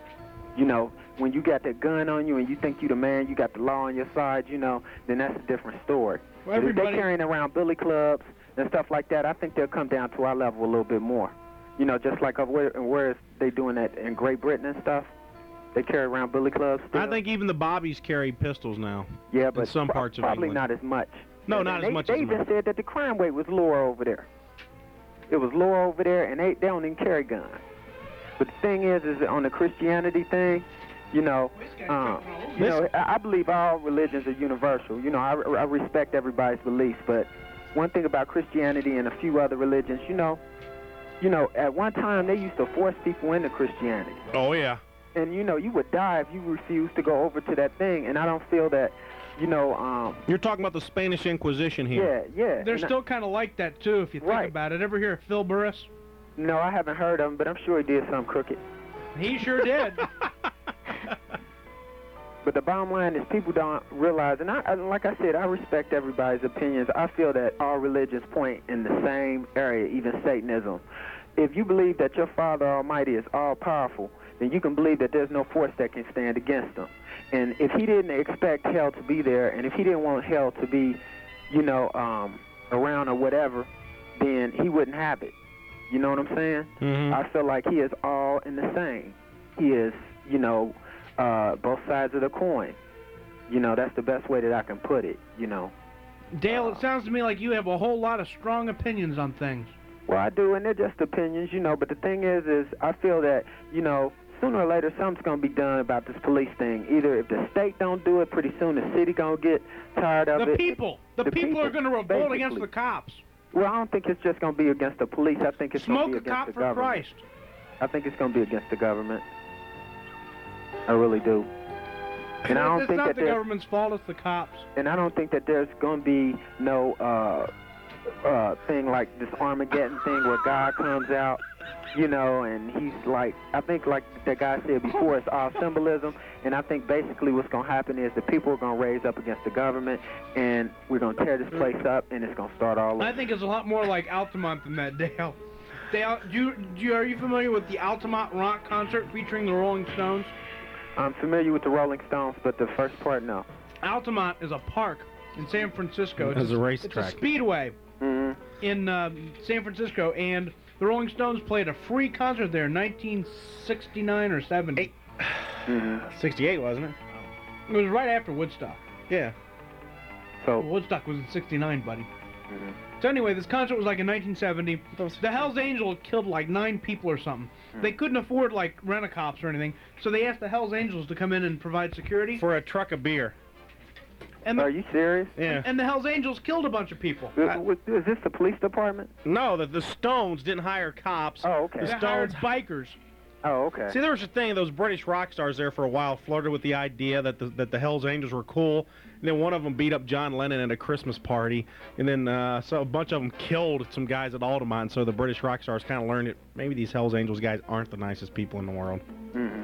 You know, when you got that gun on you and you think you the man, you got the law on your side, you know, then that's a different story. Well, but if everybody- they're carrying around billy clubs and stuff like that, I think they'll come down to our level a little bit more. You know, just like uh, where, where they doing that in Great Britain and stuff. They carry around billy clubs still. I think even the bobbies carry pistols now. Yeah, but in some pro- parts of probably England. not as much. No, And not they, as much They as even much. said that the crime rate was lower over there. It was lower over there, and they, they don't even carry guns. But the thing is, is that on the Christianity thing, you know, um, you know, I, I believe all religions are universal. You know, I, I respect everybody's beliefs, but one thing about Christianity and a few other religions, you know, you know, at one time they used to force people into Christianity. Oh, yeah. And, you know, you would die if you refused to go over to that thing. And I don't feel that, you know... Um, You're talking about the Spanish Inquisition here. Yeah, yeah. They're And I- still kind of like that, too, if you think Right. about it. Ever hear of Phil Burris? No, I haven't heard of him, but I'm sure he did something crooked. He sure did. But the bottom line is people don't realize, and I, I, like I said, I respect everybody's opinions. I feel that all religions point in the same area, even Satanism. If you believe that your Father Almighty is all-powerful, then you can believe that there's no force that can stand against him. And if he didn't expect hell to be there, and if he didn't want hell to be, you know, um, around or whatever, then he wouldn't have it. You know what I'm saying? Mhm. I feel like he is all in the same. He is, you know, uh, both sides of the coin. You know, that's the best way that I can put it, you know. Dale, it sounds to me like you have a whole lot of strong opinions on things. Well, I do, and they're just opinions, you know, but the thing is, is I feel that, you know, sooner or later something's going to be done about this police thing. Either if the state don't do it, pretty soon the city going to get tired of The it. people. The, The people, are people, going to revolt against basically. the cops. Well, I don't think it's just going to be against the police. I think it's going Smoke to a be against cop the for government. Christ. I think it's going to be against the government. I really do. And I don't it's think not that the there's- government's fault, it's the cops. And I don't think that there's going to be no uh, uh, thing like this Armageddon thing where God comes out, you know, and he's like, I think like that guy said before, it's all symbolism. And I think basically what's going to happen is the people are going to raise up against the government, and we're going to tear this place up, and it's going to start all over. I think it's a lot more like Altamont than that, Dale. Dale, do you, do you, are you familiar with the Altamont rock concert featuring the Rolling Stones? I'm familiar with the Rolling Stones, but the first part, no. Altamont is a park in San Francisco. It's As a It's racetrack. a speedway Mm-hmm. in uh, San Francisco, and the Rolling Stones played a free concert there in nineteen sixty-nine or seventy. Mm-hmm. sixty-eight, wasn't it? It was right after Woodstock. Yeah. So, Woodstock was in sixty-nine, buddy. mhm. So anyway, this concert was like in nineteen seventy. The Hells Angels killed like nine people or something. They couldn't afford like rent-a-cops or anything, so they asked the Hells Angels to come in and provide security. For a truck of beer. And the, Are you serious? Yeah. and the Hells Angels killed a bunch of people. Is, is this the police department? No, the, the Stones didn't hire cops. Oh, okay. The They hired Stones bikers. Oh, okay. See, there was a thing. Those British rock stars there for a while flirted with the idea that the that the Hell's Angels were cool. And then one of them beat up John Lennon at a Christmas party. And then uh, so a bunch of them killed some guys at Altamont. So the British rock stars kind of learned that maybe these Hell's Angels guys aren't the nicest people in the world. Mm-hmm.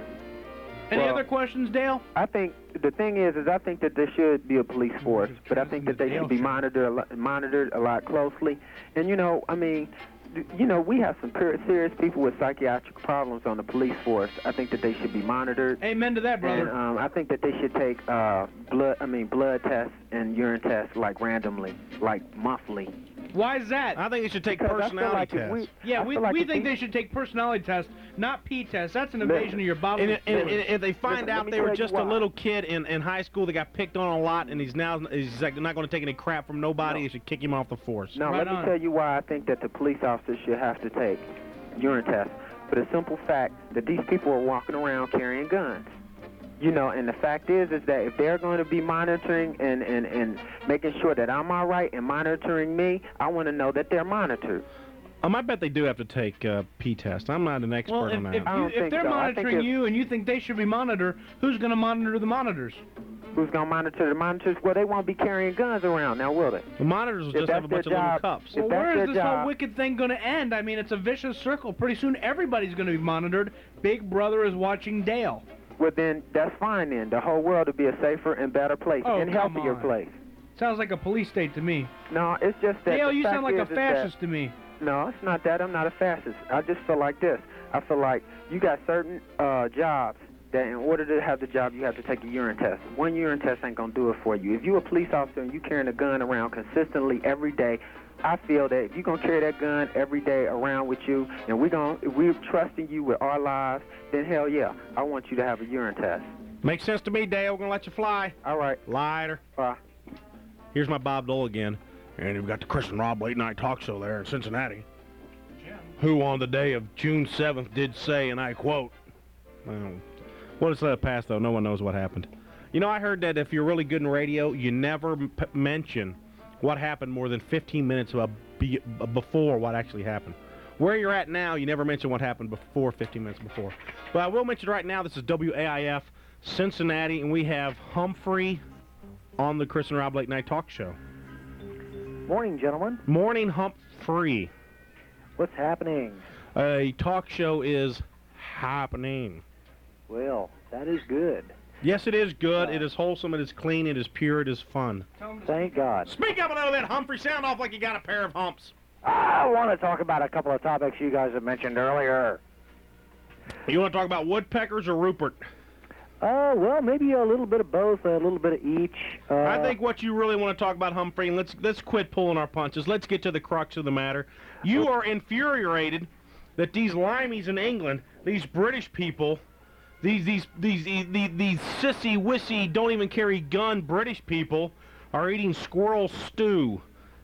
Any Well, other questions, Dale? I think the thing is, is I think that there should be a police force, but I think that they should be monitored, a lot, monitored a lot closely. And you know, I mean, d- you know, we have some per- serious people with psychiatric problems on the police force. I think that they should be monitored. Amen to that, And brother. um, I think that they should take uh, blood, I mean, blood tests and urine tests like randomly, like monthly. Why is that? I think they should take Because I feel personality like if tests. we- Yeah, I we, feel like we if think we- they should take personality tests, not pee tests. That's an invasion of your body. And, and, and if they find Listen, let out me they were tell you just a why. little kid in, in high school that got picked on a lot, and he's now he's like not going to take any crap from nobody, No. they should kick him off the force. Now, Right let me on. tell you why I think that the police officers should have to take urine tests. For the simple fact that these people are walking around carrying guns. You know, and the fact is, is that if they're going to be monitoring and, and, and making sure that I'm all right and monitoring me, I want to know that they're monitored. Um, I bet they do have to take uh, P test. I'm not an expert well, on if, that. if, I you, don't if think they're so. I think monitoring if- you and you think they should be monitored, who's going to monitor the monitors? Who's going to monitor the monitors? Well, they won't be carrying guns around now, will they? The monitors will If just have a that's bunch of their little job- cups. If Well, that's where their is this whole job- wicked thing going to end? I mean, it's a vicious circle. Pretty soon, everybody's going to be monitored. Big Brother is watching Dale. Well, then that's fine then. The whole world will be a safer and better place Oh, and come healthier on. place. Sounds like a police state to me. No, it's just that. Dale, the you fact sound like is, a is that- fascist to me. No, it's not that. I'm not a fascist. I just feel like this. I feel like you got certain uh, jobs that in order to have the job, you have to take a urine test. One urine test ain't going to do it for you. If you're a police officer and you carrying a gun around consistently every day, I feel that if you're going to carry that gun every day around with you and we're going to we're trusting you with our lives, then hell yeah, I want you to have a urine test. Makes sense to me, Dale. We're going to let you fly. All right. Lighter. Bye. Here's my Bob Dole again. And we've got the Chris and Rob Late Night Talk Show there in Cincinnati. Who on the day of June seventh did say, and I quote, well, we'll just let it pass, though. No one knows what happened. You know, I heard that if you're really good in radio, you never m- p- mention what happened more than fifteen minutes about be- before what actually happened. Where you're at now, you never mention what happened before fifteen minutes before. But I will mention right now, this is W A I F Cincinnati, and we have Humphrey on the Chris and Rob Late Night Talk Show. Morning, gentlemen. Morning, Humphrey. What's happening? A talk show is happening. Well, that is good. Yes, it is good. It is wholesome. It is clean. It is pure. It is fun. Thank God. Speak up a little bit, Humphrey. Sound off like you got a pair of humps. I want to talk about a couple of topics you guys have mentioned earlier. You want to talk about woodpeckers or Rupert? Uh, well, maybe a little bit of both, a little bit of each. Uh, I think what you really want to talk about, Humphrey, and let's let's quit pulling our punches. Let's get to the crux of the matter. You are infuriated that these limeys in England, these British people, these these these these, these sissy wissy don't even carry gun British people are eating squirrel stew.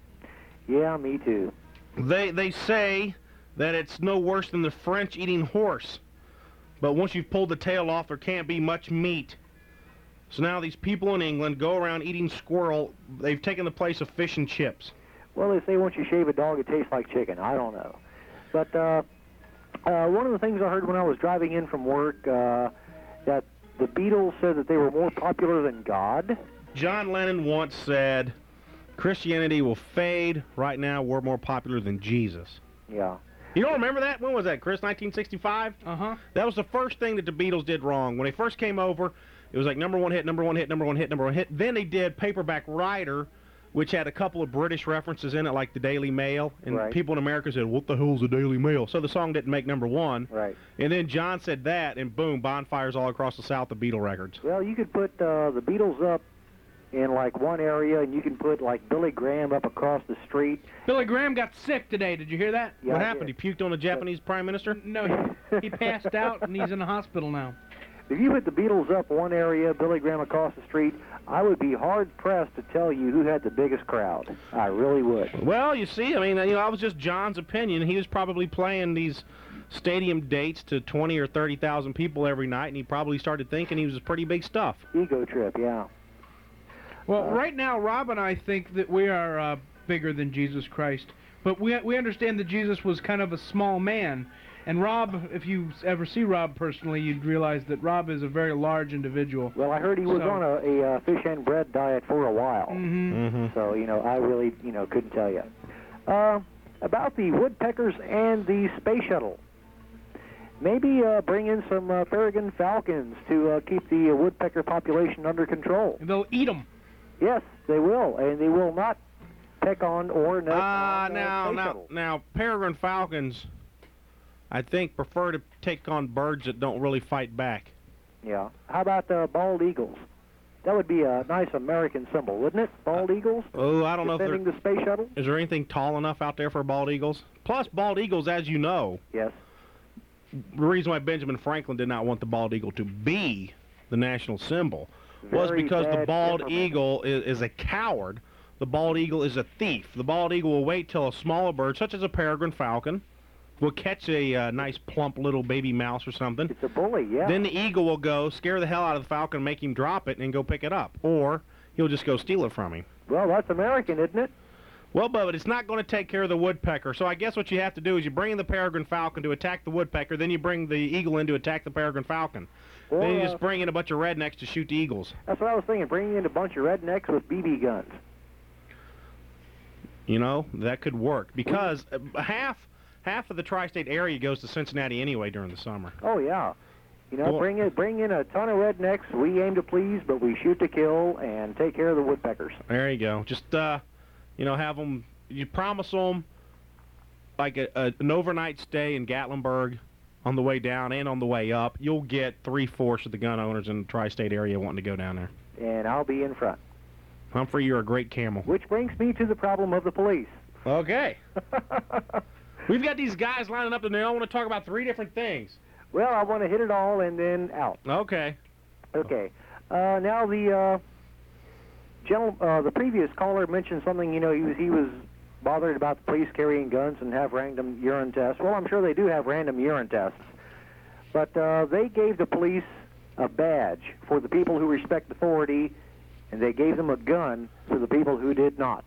Yeah, me too. They they say that it's no worse than the French eating horse. But once you've pulled the tail off, there can't be much meat. So now these people in England go around eating squirrel. They've taken the place of fish and chips. Well, they say once you shave a dog, it tastes like chicken. I don't know. But uh, uh, one of the things I heard when I was driving in from work, uh, that the Beatles said that they were more popular than God. John Lennon once said, Christianity will fade. Right now, we're more popular than Jesus. Yeah. You don't remember that? When was that, Chris? nineteen sixty-five? Uh-huh. That was the first thing that the Beatles did wrong. When they first came over, it was like number one hit, number one hit, number one hit, number one hit. Then they did Paperback Writer, which had a couple of British references in it, like the Daily Mail. And Right. people in America said, what the hell's the Daily Mail? So the song didn't make number one. Right. And then John said that, and boom, bonfires all across the South of Beatle records. Well, you could put uh, the Beatles up in like one area, and you can put like Billy Graham up across the street. Billy Graham got sick today. Did you hear that? Yeah, what I happened? did. He puked on the Japanese prime minister? No, he, he passed out, and he's in the hospital now. If you put the Beatles up one area, Billy Graham across the street, I would be hard-pressed to tell you who had the biggest crowd. I really would. Well, you see, I mean, you know, that was just John's opinion. He was probably playing these stadium dates to twenty or thirty thousand people every night, and he probably started thinking he was pretty big stuff. Ego trip, yeah. Well, right now, Rob and I think that we are uh, bigger than Jesus Christ. But we we understand that Jesus was kind of a small man. And Rob, if you ever see Rob personally, you'd realize that Rob is a very large individual. Well, I heard he was So- on a, a uh, fish and bread diet for a while. Mm-hmm. Mm-hmm. So, you know, I really, you know, couldn't tell you. Uh, about the woodpeckers and the space shuttle. Maybe uh, bring in some uh, peregrine falcons to uh, keep the uh, woodpecker population under control. They'll eat them. Yes, they will, and they will not peck on or nest Ah, on uh, now, space now, shuttle. now, peregrine falcons, I think, prefer to take on birds that don't really fight back. Yeah. How about uh, bald eagles? That would be a nice American symbol, wouldn't it? Bald eagles? Oh, I don't know if defending there the space shuttle? is there anything tall enough out there for bald eagles. Plus, bald eagles, as you know, Yes. the reason why Benjamin Franklin did not want the bald eagle to be the national symbol was Very because the bad bald temperament. eagle is, is a coward. The bald eagle is a thief. The bald eagle will wait till a smaller bird, such as a peregrine falcon, will catch a uh, nice plump little baby mouse or something. It's a bully, yeah. Then the eagle will go scare the hell out of the falcon, make him drop it, and go pick it up. Or he'll just go steal it from him. Well, that's American, isn't it? Well, but it's not going to take care of the woodpecker. So I guess what you have to do is you bring in the peregrine falcon to attack the woodpecker, then you bring the eagle in to attack the peregrine falcon. Or, then you uh, just bring in a bunch of rednecks to shoot the eagles. That's what I was thinking, bringing in a bunch of rednecks with B B guns. You know, that could work because uh, half half of the tri-state area goes to Cincinnati anyway during the summer. Oh, yeah. You know, Well- bring in, bring in a ton of rednecks. We aim to please, but we shoot to kill and take care of the woodpeckers. There you go. Just, uh, you know, have them, you promise them like a, a, an overnight stay in Gatlinburg on the way down and on the way up. You'll get three-fourths of the gun owners in the tri-state area wanting to go down there. And I'll be in front. Humphrey, you're a great camel. Which brings me to the problem of the police. Okay. We've got these guys lining up and they all want to talk about three different things. Well, I want to hit it all and then out. Okay. Okay. Uh, now the uh, gentle, uh, the previous caller mentioned something. You know, he was he was bothered about the police carrying guns and have random urine tests. Well, I'm sure they do have random urine tests, but uh, they gave the police a badge for the people who respect authority, and they gave them a gun for the people who did not.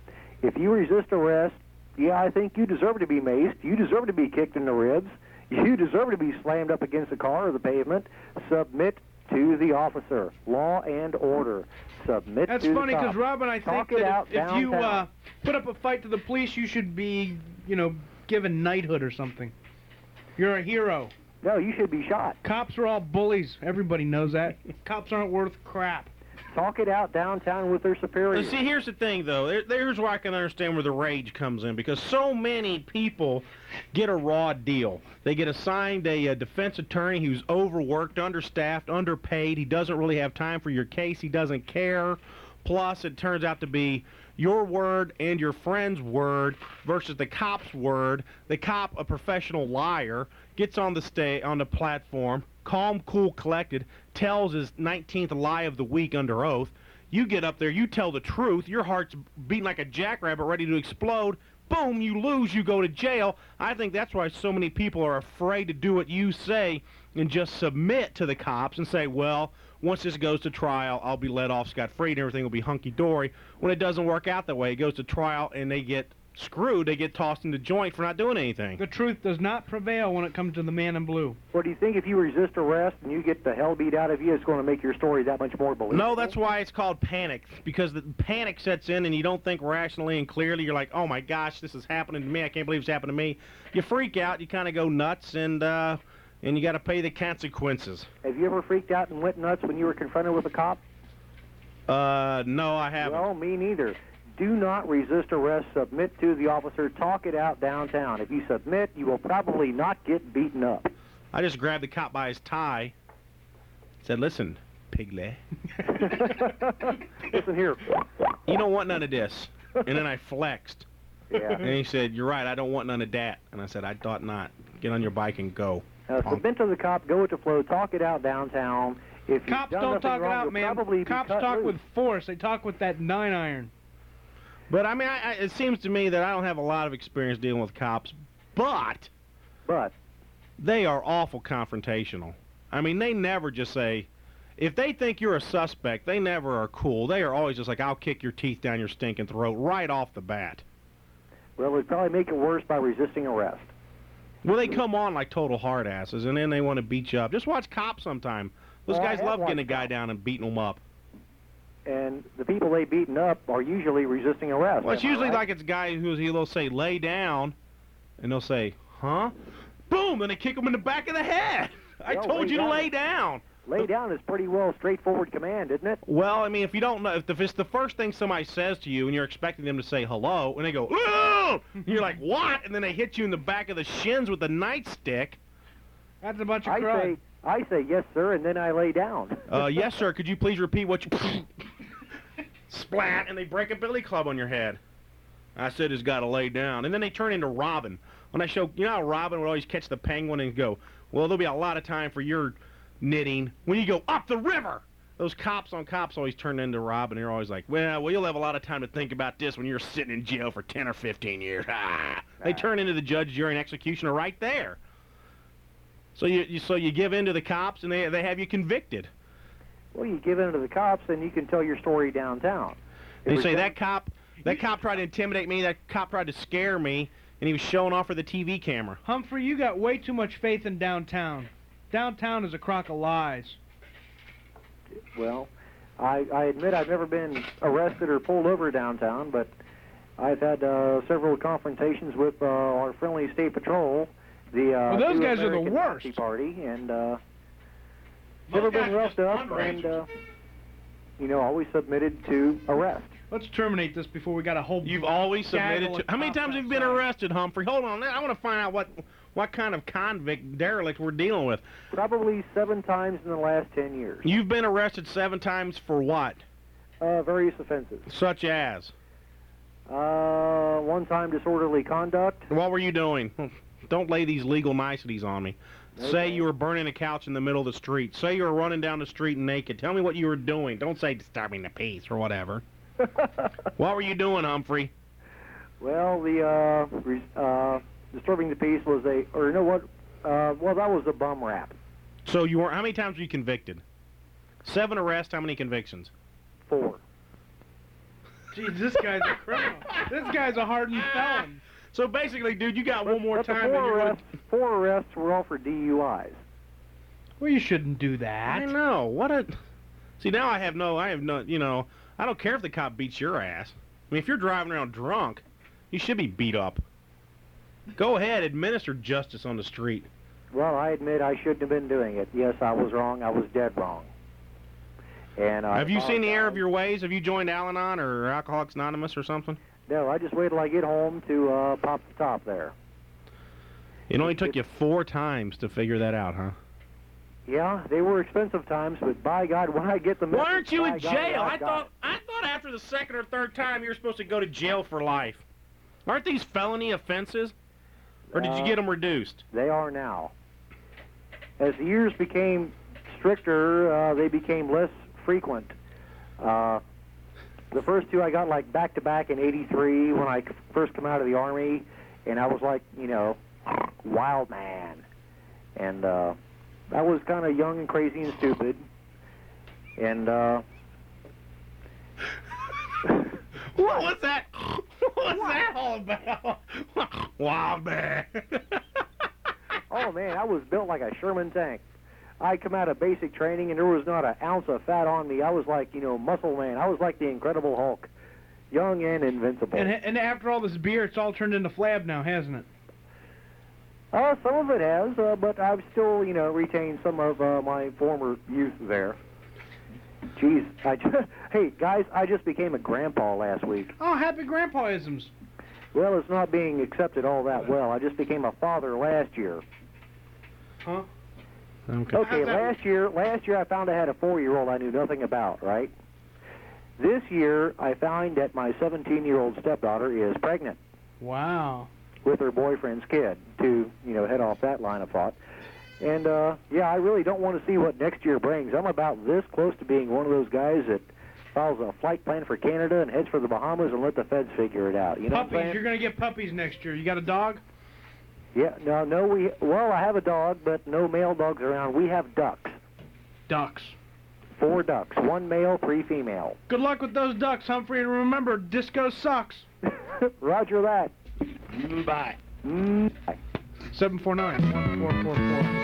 If you resist arrest, yeah, I think you deserve to be maced. You deserve to be kicked in the ribs. You deserve to be slammed up against the car or the pavement. Submit to the officer. Law and order. Submit That's to funny the because cop. Robin, I Talk think it that out if, if you uh, downtown. put up a fight to the police, you should be, you know, given knighthood or something. You're a hero. No, you should be shot. Cops are all bullies. Everybody knows that. Cops aren't worth crap. Talk it out downtown with their Now, superiors. see, here's the thing, though. There, there's where I can understand where the rage comes in, because so many people get a raw deal. They get assigned a, a defense attorney who's overworked, understaffed, underpaid. He doesn't really have time for your case. He doesn't care. Plus, it turns out to be your word and your friend's word versus the cop's word. The cop, a professional liar, gets on the sta- on the platform, calm, cool, collected, tells his nineteenth lie of the week under oath. You get up there, you tell the truth, your heart's beating like a jackrabbit ready to explode. Boom, you lose, you go to jail. I think that's why so many people are afraid to do what you say and just submit to the cops and say, well, once this goes to trial, I'll be let off scot-free and everything will be hunky-dory. When it doesn't work out that way, it goes to trial and they get screwed. They get tossed in the joint for not doing anything. The truth does not prevail when it comes to the man in blue. Or do you think if you resist arrest and you get the hell beat out of you, it's going to make your story that much more believable? No, that's why it's called panic, because the panic sets in and you don't think rationally and clearly. You're like, oh my gosh, this is happening to me. I can't believe it's happened to me. You freak out, you kind of go nuts, and uh, and you got to pay the consequences. Have you ever freaked out and went nuts when you were confronted with a cop? Uh, no, I haven't. Well, me neither. Do not resist arrest. Submit to the officer. Talk it out downtown. If you submit, you will probably not get beaten up. I just grabbed the cop by his tie, said, listen, Piglet, Listen here. you don't want none of this. And then I flexed. Yeah. And he said, you're right, I don't want none of that. And I said, I thought not. Get on your bike and go. Uh, submit to the cop. Go with the flow. Talk it out downtown. If you've Cops done don't nothing talk it wrong, out, you'll man. probably be Cops cut talk loose. with force. They talk with that nine iron. But, I mean, I, I, it seems to me that I don't have a lot of experience dealing with cops, but... But? They are awful confrontational. I mean, they never just say... If they think you're a suspect, they never are cool. They are always just like, I'll kick your teeth down your stinking throat right off the bat. Well, it would probably make it worse by resisting arrest. Well, they come on like total hard asses, and then they want to beat you up. Just watch Cops sometime. Those Well, I guys have love getting a watched guy down and beating them up. And the people they beaten up are usually resisting arrest. Well, it's am I usually right? like it's a guy who's he'll say lay down, and they'll say, huh? Boom, and they kick him in the back of the head. I No, told lay you to down. lay down. Lay down is pretty well straightforward command, isn't it? Well, I mean, if you don't know, if, if it's the first thing somebody says to you and you're expecting them to say hello, and they go, oh, you're like, what? And then they hit you in the back of the shins with a nightstick. That's a bunch of I crud. say, I say yes, sir, and then I lay down. Uh, yes, sir. Could you please repeat what you... Splat, and they break a billy club on your head. I said it's got to lay down. And then they turn into Robin. When I show, you know how Robin would always catch the penguin and go, well, there'll be a lot of time for your knitting when you go up the river. Those cops on cops always turn into Robin. They're always like, well, well, you'll have a lot of time to think about this when you're sitting in jail for ten or fifteen years. Ah. They turn into the judge, jury, and executioner right there. So you, you so you give in to the cops, and they they have you convicted. Well, you give in to the cops, and you can tell your story downtown. It They was say down- that cop, that cop tried to intimidate me. That cop tried to scare me, and he was showing off for the T V camera. Humphrey, you got way too much faith in downtown. Downtown is a crock of lies. Well, I, I admit I've never been arrested or pulled over downtown, but I've had uh, several confrontations with uh, our friendly state patrol, the uh, Well, those New guys are the American worst. Nazi Party, and uh, never been roughed up, and uh, you know, always submitted to arrest. Let's terminate this before we got a whole. You've always submitted gaggle to. of How many cops times have you been outside. arrested, Humphrey? Hold on, I want to find out what what kind of convict derelict we're dealing with. Probably seven times in the last ten years. You've been arrested seven times for what? Uh, various offenses. Such as? Uh, one time disorderly conduct. What were you doing? Don't lay these legal niceties on me. Say Okay. you were burning a couch in the middle of the street. Say you were running down the street naked. Tell me what you were doing. Don't say disturbing the peace or whatever. What were you doing, Humphrey? Well, the uh, re- uh, disturbing the peace was a, or you know what? Uh, well, that was a bum rap. So you were. How many times were you convicted? Seven arrests. How many convictions? Four. Jeez, this guy's a criminal. This guy's a hardened felon. So basically, dude, you got But- one more but the time. and Four you're gonna- arrests, four arrests were all for D U Is. Well, you shouldn't do that. I know. What a. See, now I have no. I have no. You know. I don't care if the cop beats your ass. I mean, if you're driving around drunk, you should be beat up. Go ahead, administer justice on the street. Well, I admit I shouldn't have been doing it. Yes, I was wrong. I was dead wrong. And I Have you seen the error of apologize. your ways? Have you joined Al-Anon or Alcoholics Anonymous or something? No, I just wait till I get home to uh, pop the top there. It only took you four times to figure that out, huh? Yeah, they were expensive times, but by God, when I get the message, Why aren't you by in God, jail? I I got thought it. I thought after the second or third time you were supposed to go to jail for life. Aren't these felony offenses? Or did you Uh, get them reduced? They are now. As the years became stricter, uh, they became less frequent. Uh, the first two I got like back to back in eighty-three when I c- first come out of the Army, and I was like, you know, wild man. And uh, I was kind of young and crazy and stupid. And uh, What was that? What was that all about? Wild man. oh man, I was built like a Sherman tank. I come out of basic training and there was not an ounce of fat on me. I was like, you know, muscle man. I was like the Incredible Hulk, young and invincible. And, and after all this beer, it's all turned into flab now, hasn't it? Uh, some of it has, uh, but I've still, you know, retained some of uh, my former youth there. Jeez, I just, hey guys, I just became a grandpa last week. Oh, happy grandpaisms. Well, it's not being accepted all that well. I just became a father last year. Huh? Okay. Okay, last year, last year I found I had a four-year-old I knew nothing about, right? This year I find that my seventeen-year-old stepdaughter is pregnant Wow. with her boyfriend's kid. To you know, head off that line of thought. And uh, yeah, I really don't want to see what next year brings. I'm about this close to being one of those guys that files a flight plan for Canada and heads for the Bahamas and let the feds figure it out. You know what I'm Puppies. saying? You're going to get puppies next year. You got a dog? Yeah, no, no, we, well, I have a dog, but no male dogs around. We have ducks. Ducks. Four ducks, one male, three female. Good luck with those ducks, Humphrey, and remember, disco sucks. Roger that. Bye. Mm, bye. seven four nine, one four four four.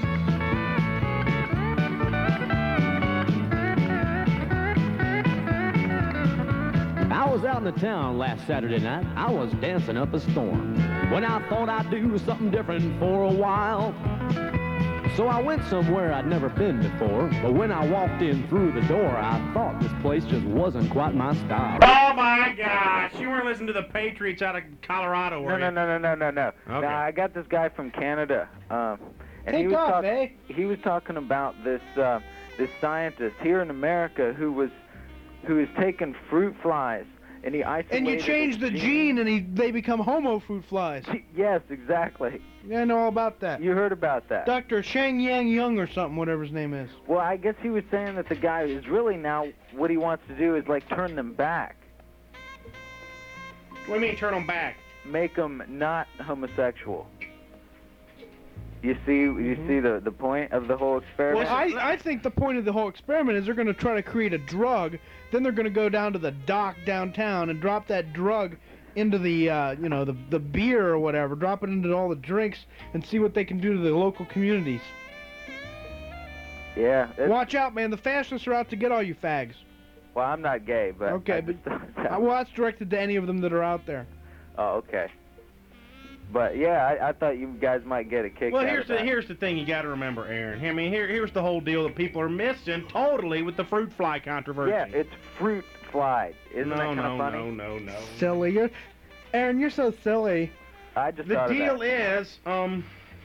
I was out in the town last Saturday night. I was dancing up a storm when I thought I'd do something different for a while. So I went somewhere I'd never been before, but when I walked in through the door, I thought this place just wasn't quite my style. Oh my gosh! You weren't listening to the Patriots out of Colorado, were No, you? no, no, no, no, no, no. Okay. No, I got this guy from Canada, um, and Take he was off, talk- eh? he was talking about this uh, this scientist here in America who was who was taking fruit flies and he isolated. And you change the gene, and he, they become homo fruit flies. Yes, exactly. Yeah, I know all about that. You heard about that. Doctor Shang Yang Young or something, whatever his name is. Well, I guess he was saying that the guy is really now what he wants to do is like turn them back, What do you mean turn them back? make them not homosexual. You see, you see the the point of the whole experiment. Well, I, I think the point of the whole experiment is they're going to try to create a drug. Then they're going to go down to the dock downtown and drop that drug into the, uh, you know, the the beer or whatever. Drop it into all the drinks and see what they can do to the local communities. Yeah. that's- Watch out, man. The fascists are out to get all you fags. Well, I'm not gay, but Okay, I but just- uh, well, that's directed to any of them that are out there. Oh, okay. But yeah, I, I thought you guys might get a kick Well, out here's of the that. here's the thing you got to remember, Aaron. I mean, here here's the whole deal that people are missing totally with the fruit fly controversy. Yeah, it's fruit fly. Isn't no, that kind no, of funny? no, no, no. Silly. You're, Aaron, you're so silly. I just The thought of deal that. is, um,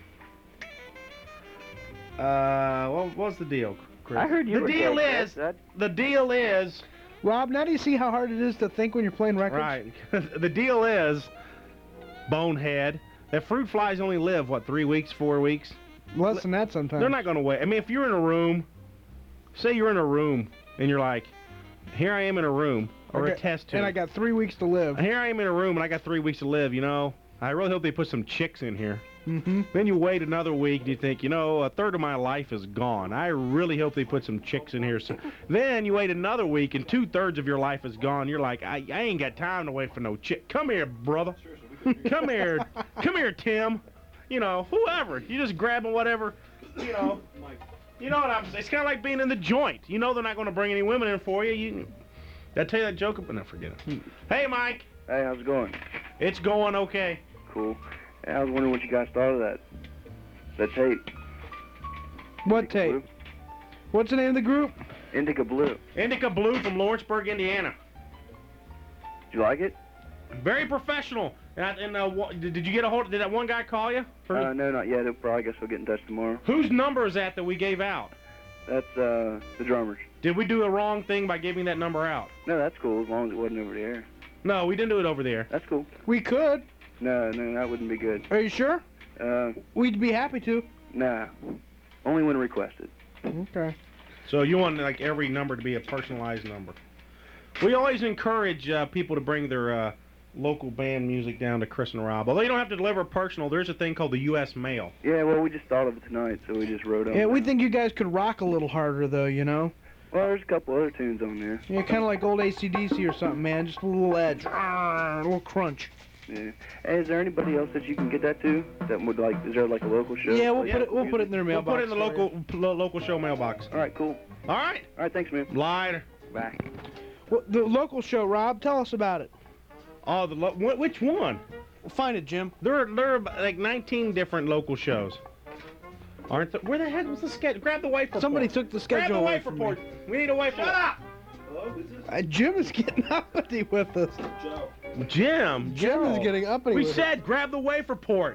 uh, what what's the deal, Chris? I heard you The were deal gay, is, Chris. That- the deal is, Rob, now do you see how hard it is to think when you're playing records? right? The deal is, bonehead, that fruit flies only live what three weeks, four weeks. Less than that sometimes. They're not going to wait. I mean, if you're in a room, say you're in a room and you're like, here I am in a room or Okay, a test tube. And I got three weeks to live. Here I am in a room and I got three weeks to live, you know. I really hope they put some chicks in here. Mm-hmm. Then you wait another week and you think, you know, a third of my life is gone. I really hope they put some chicks in here. So then you wait another week and two thirds of your life is gone. You're like, I, I ain't got time to wait for no chick. Come here, brother. Come here. Come here, Tim. You know, whoever. You just grabbing whatever, you know. You know what I'm saying? It's kind of like being in the joint. You know they're not going to bring any women in for you. You Did I tell you that joke? But no, forget it. Hey, Mike. Hey, how's it going? It's going okay. Cool. Hey, I was wondering what you guys thought of that. That tape. What tape? Blue. What's the name of the group? Indica Blue. Indica Blue from Lawrenceburg, Indiana. Did you like it? Very professional. And, I, and uh, wha- did, did you get a hold? Did that one guy call you? For- Uh, no, not yet. It'll probably, I guess we'll get in touch tomorrow. Whose number is that that we gave out? That's uh, the drummers. Did we do a wrong thing by giving that number out? No, that's cool as long as it wasn't over the air. No, we didn't do it over there. That's cool. We could. No, no, that wouldn't be good. Are you sure? Uh, We'd be happy to. nah. Only when requested. Okay. So you want like every number to be a personalized number. We always encourage uh, people to bring their uh, local band music down to Chris and Rob. Although you don't have to deliver personal, there's a thing called the U S mail. Yeah, well, we just thought of it tonight, so we just wrote on Yeah, it. we think you guys could rock a little harder, though, you know? Well, there's a couple other tunes on there. Yeah, kind of like old A C D C or something, man. Just a little edge. Ah, a little crunch. Yeah. Hey, is there anybody else that you can get that to? That would like, is there like a local show? Yeah, we'll Like, put it. We'll put it in their We'll mailbox. put it in the for you. local lo- local show mailbox. All right, cool. All right. All right, thanks, man. Liar. Bye. Well, the local show, Rob. Tell us about it. Oh, the lo- wh- which one? Find it, Jim. There are there are like nineteen different local shows. Aren't there? Where the heck was the schedule? Grab the wife report. Somebody took the Grab schedule the away wife from report. me. We need a wife report. Shut up. Uh, Jim is getting uppity with us. Jim. Jim is Joe. getting uppity We with said grab the wave report.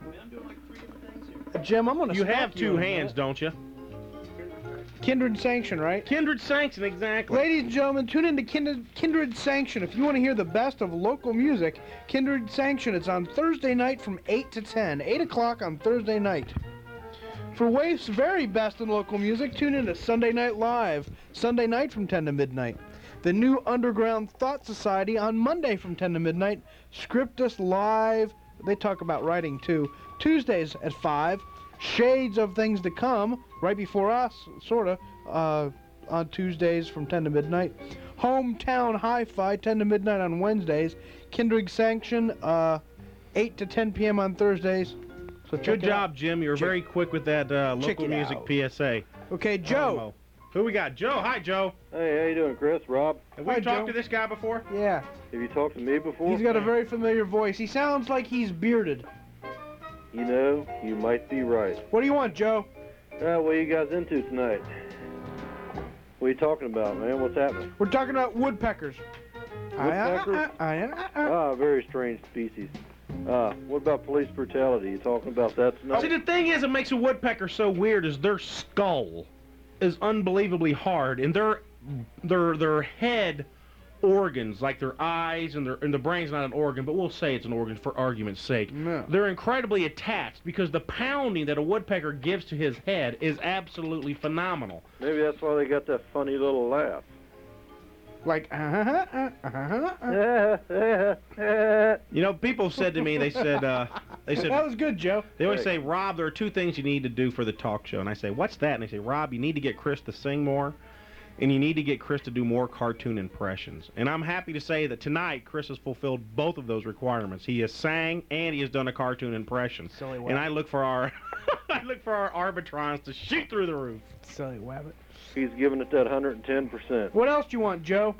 us. Jim, I'm gonna. You stalk have two in a hands, minute. don't you? Kindred Sanction, right? Kindred Sanction, exactly. Ladies and gentlemen, tune in to Kindred, Kindred Sanction. If you want to hear the best of local music, Kindred Sanction. It's on Thursday night from eight to ten. eight o'clock on Thursday night. For Waif's very best in local music, tune in to Sunday Night Live, Sunday night from ten to midnight. The new Underground Thought Society on Monday from ten to midnight. Scriptus Live. They talk about writing too. Tuesdays at five. Shades of Things to Come, right before us, sort of, uh, on Tuesdays from ten to midnight. Hometown Hi-Fi, ten to midnight on Wednesdays. Kindred Sanction, uh, eight to ten p.m. on Thursdays. So check Good it job, out. Jim. You were Check- very quick with that uh, check local it music out. P S A. Okay, Joe. Almo. Who we got? Joe. Hi, Joe. Hey, how you doing, Chris? Rob? Have we Hi, talked Joe. to this guy before? Yeah. Have you talked to me before? He's got a very familiar voice. He sounds like he's bearded. You know, you might be right. What do you want, Joe? Uh, what are you guys into tonight? What are you talking about, man? What's happening? We're talking about woodpeckers. Woodpeckers? Ah, very strange species. Uh, what about police brutality? You talking about that tonight? See, the thing is, it makes a woodpecker so weird is their skull is unbelievably hard, and their their their head organs, like their eyes and their and the brain's not an organ, but we'll say it's an organ for argument's sake. No. They're incredibly attached because the pounding that a woodpecker gives to his head is absolutely phenomenal. Maybe that's why they got that funny little laugh. Like, uh-huh, uh, uh-huh, uh. You know, people have said to me, they said, uh, they said, That was good, Joe. they always Hey. say, Rob, there are two things you need to do for the talk show. And I say, what's that? And they say, Rob, you need to get Chris to sing more, and you need to get Chris to do more cartoon impressions. And I'm happy to say that tonight, Chris has fulfilled both of those requirements. He has sang and he has done a cartoon impression. Silly And wabbit. I look for our, I look for our arbitrons to shoot through the roof. Silly wabbit. He's giving it that one hundred ten percent. What else do you want, Joe?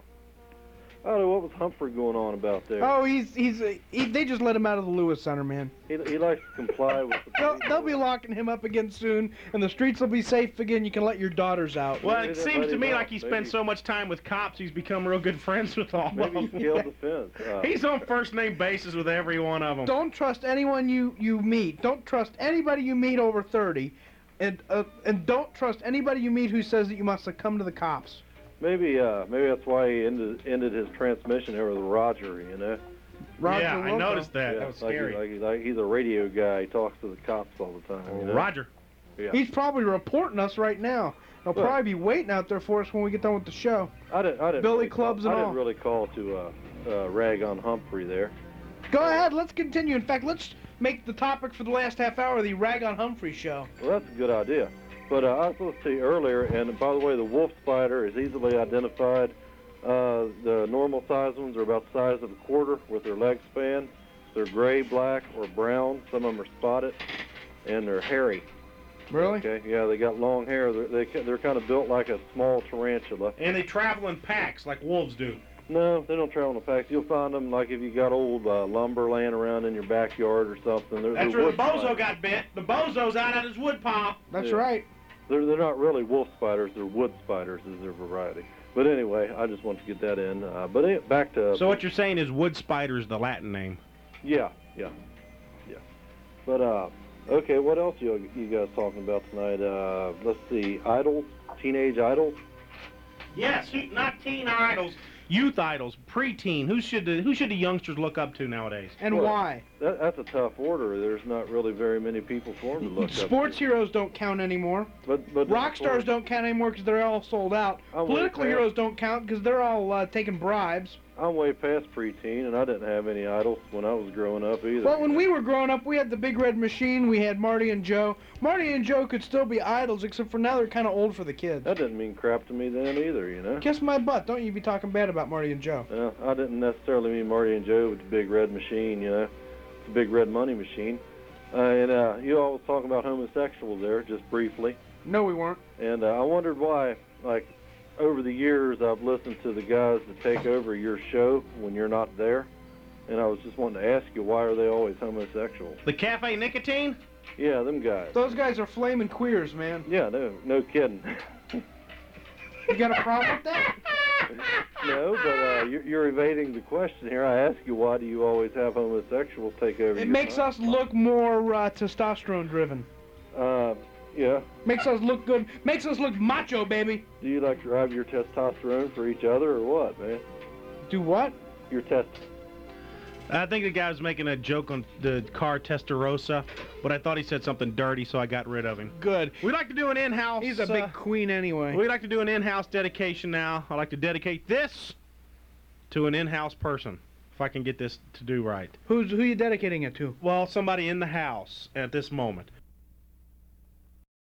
I don't know, what was Humphrey going on about there? Oh, he's he's uh, he, they just let him out of the Lewis Center, man. He, he likes to comply with the They'll, they'll be locking him up again soon, and the streets will be safe again. You can let your daughters out. Well, Maybe it they seems let to him me out. like he spent Maybe- so much time with cops, he's become real good friends with all Maybe of he them. scaled the fence. Uh, He's on first name basis with every one of them. Don't trust anyone you you meet. Don't trust anybody you meet over thirty, and uh, and don't trust anybody you meet who says that you must succumb to the cops. maybe uh, maybe that's why he ended, ended his transmission there with Roger, you know? Roger yeah, I Wilco. noticed that. Yeah, that was like scary. He, like, he, like he's a radio guy. He talks to the cops all the time. You know? Roger. Yeah. He's probably reporting us right now. He'll Well- probably be waiting out there for us when we get done with the show. I didn't. I didn't Billy really clubs call, and I all. didn't really call to uh, uh, rag on Humphrey there. Go ahead, let's continue. In fact, let's make the topic for the last half hour the Rag on Humphrey show. Well, that's a good idea. But uh, I was supposed to tell you earlier, and by the way, the wolf spider is easily identified. Uh, the normal size ones are about the size of a quarter with their leg span. They're gray, black, or brown. Some of them are spotted, and they're hairy. Really? Okay. Yeah, they got long hair. They're, they, they're kind of built like a small tarantula. And they travel in packs like wolves do. No, they don't travel in packs. You'll find them like if you got old uh, lumber laying around in your backyard or something. They're, That's they're where the wood bozo spiders. got bit. The bozo's out at his wood pile. That's Yeah. right. They're, they're not really wolf spiders. They're wood spiders is their variety. But anyway, I just want to get that in. Uh, but any- back to... So what you're saying is wood spider is the Latin name. Yeah, yeah, yeah. But, uh, okay, what else you, you guys talking about tonight? Uh, let's see, idols, teenage idols? Yes, who- not teen idols, youth idols, preteen. Who should the who should the youngsters look up to nowadays? And Well, why? That, that's a tough order. There's not really very many people for them to look Sports up to. heroes don't count anymore. But, but Rock stars don't count anymore because they're all sold out. I'm Political way past- heroes don't count because they're all uh, taking bribes. I'm way past preteen, and I didn't have any idols when I was growing up either. Well, when we were growing up, we had the Big Red Machine. We had Marty and Joe. Marty and Joe could still be idols, except for now they're kind of old for the kids. That didn't mean crap to me then either, you know? Kiss my butt. Don't you be talking bad about Marty and Joe. Well, I didn't necessarily mean Marty and Joe with the big red machine, you know? The big red money machine. Uh, and uh, you all was talking about homosexuals there, just briefly. No, we weren't. And uh, I wondered why, like, over the years I've listened to the guys that take over your show when you're not there. And I was just wanting to ask you, why are they always homosexual? The Cafe Nicotine? Yeah, them guys. Those guys are flaming queers, man. Yeah, no, no kidding. You got a problem with that? No, but uh, you're, you're evading the question here. I ask you, why do you always have homosexuals take over It your makes time? us look more uh, testosterone driven. Uh, yeah. Makes us look good. Makes us look macho, baby. Do you like to drive your testosterone for each other or what, man? Do what? Your test. I think the guy was making a joke on the car Testarossa, but I thought he said something dirty, so I got rid of him. Good. We like to do an in-house. He's a big uh, queen anyway. We like to do an in-house dedication now. I like to dedicate this to an in-house person, if I can get this to do right. Who's who you dedicating it to? Well, somebody in the house at this moment.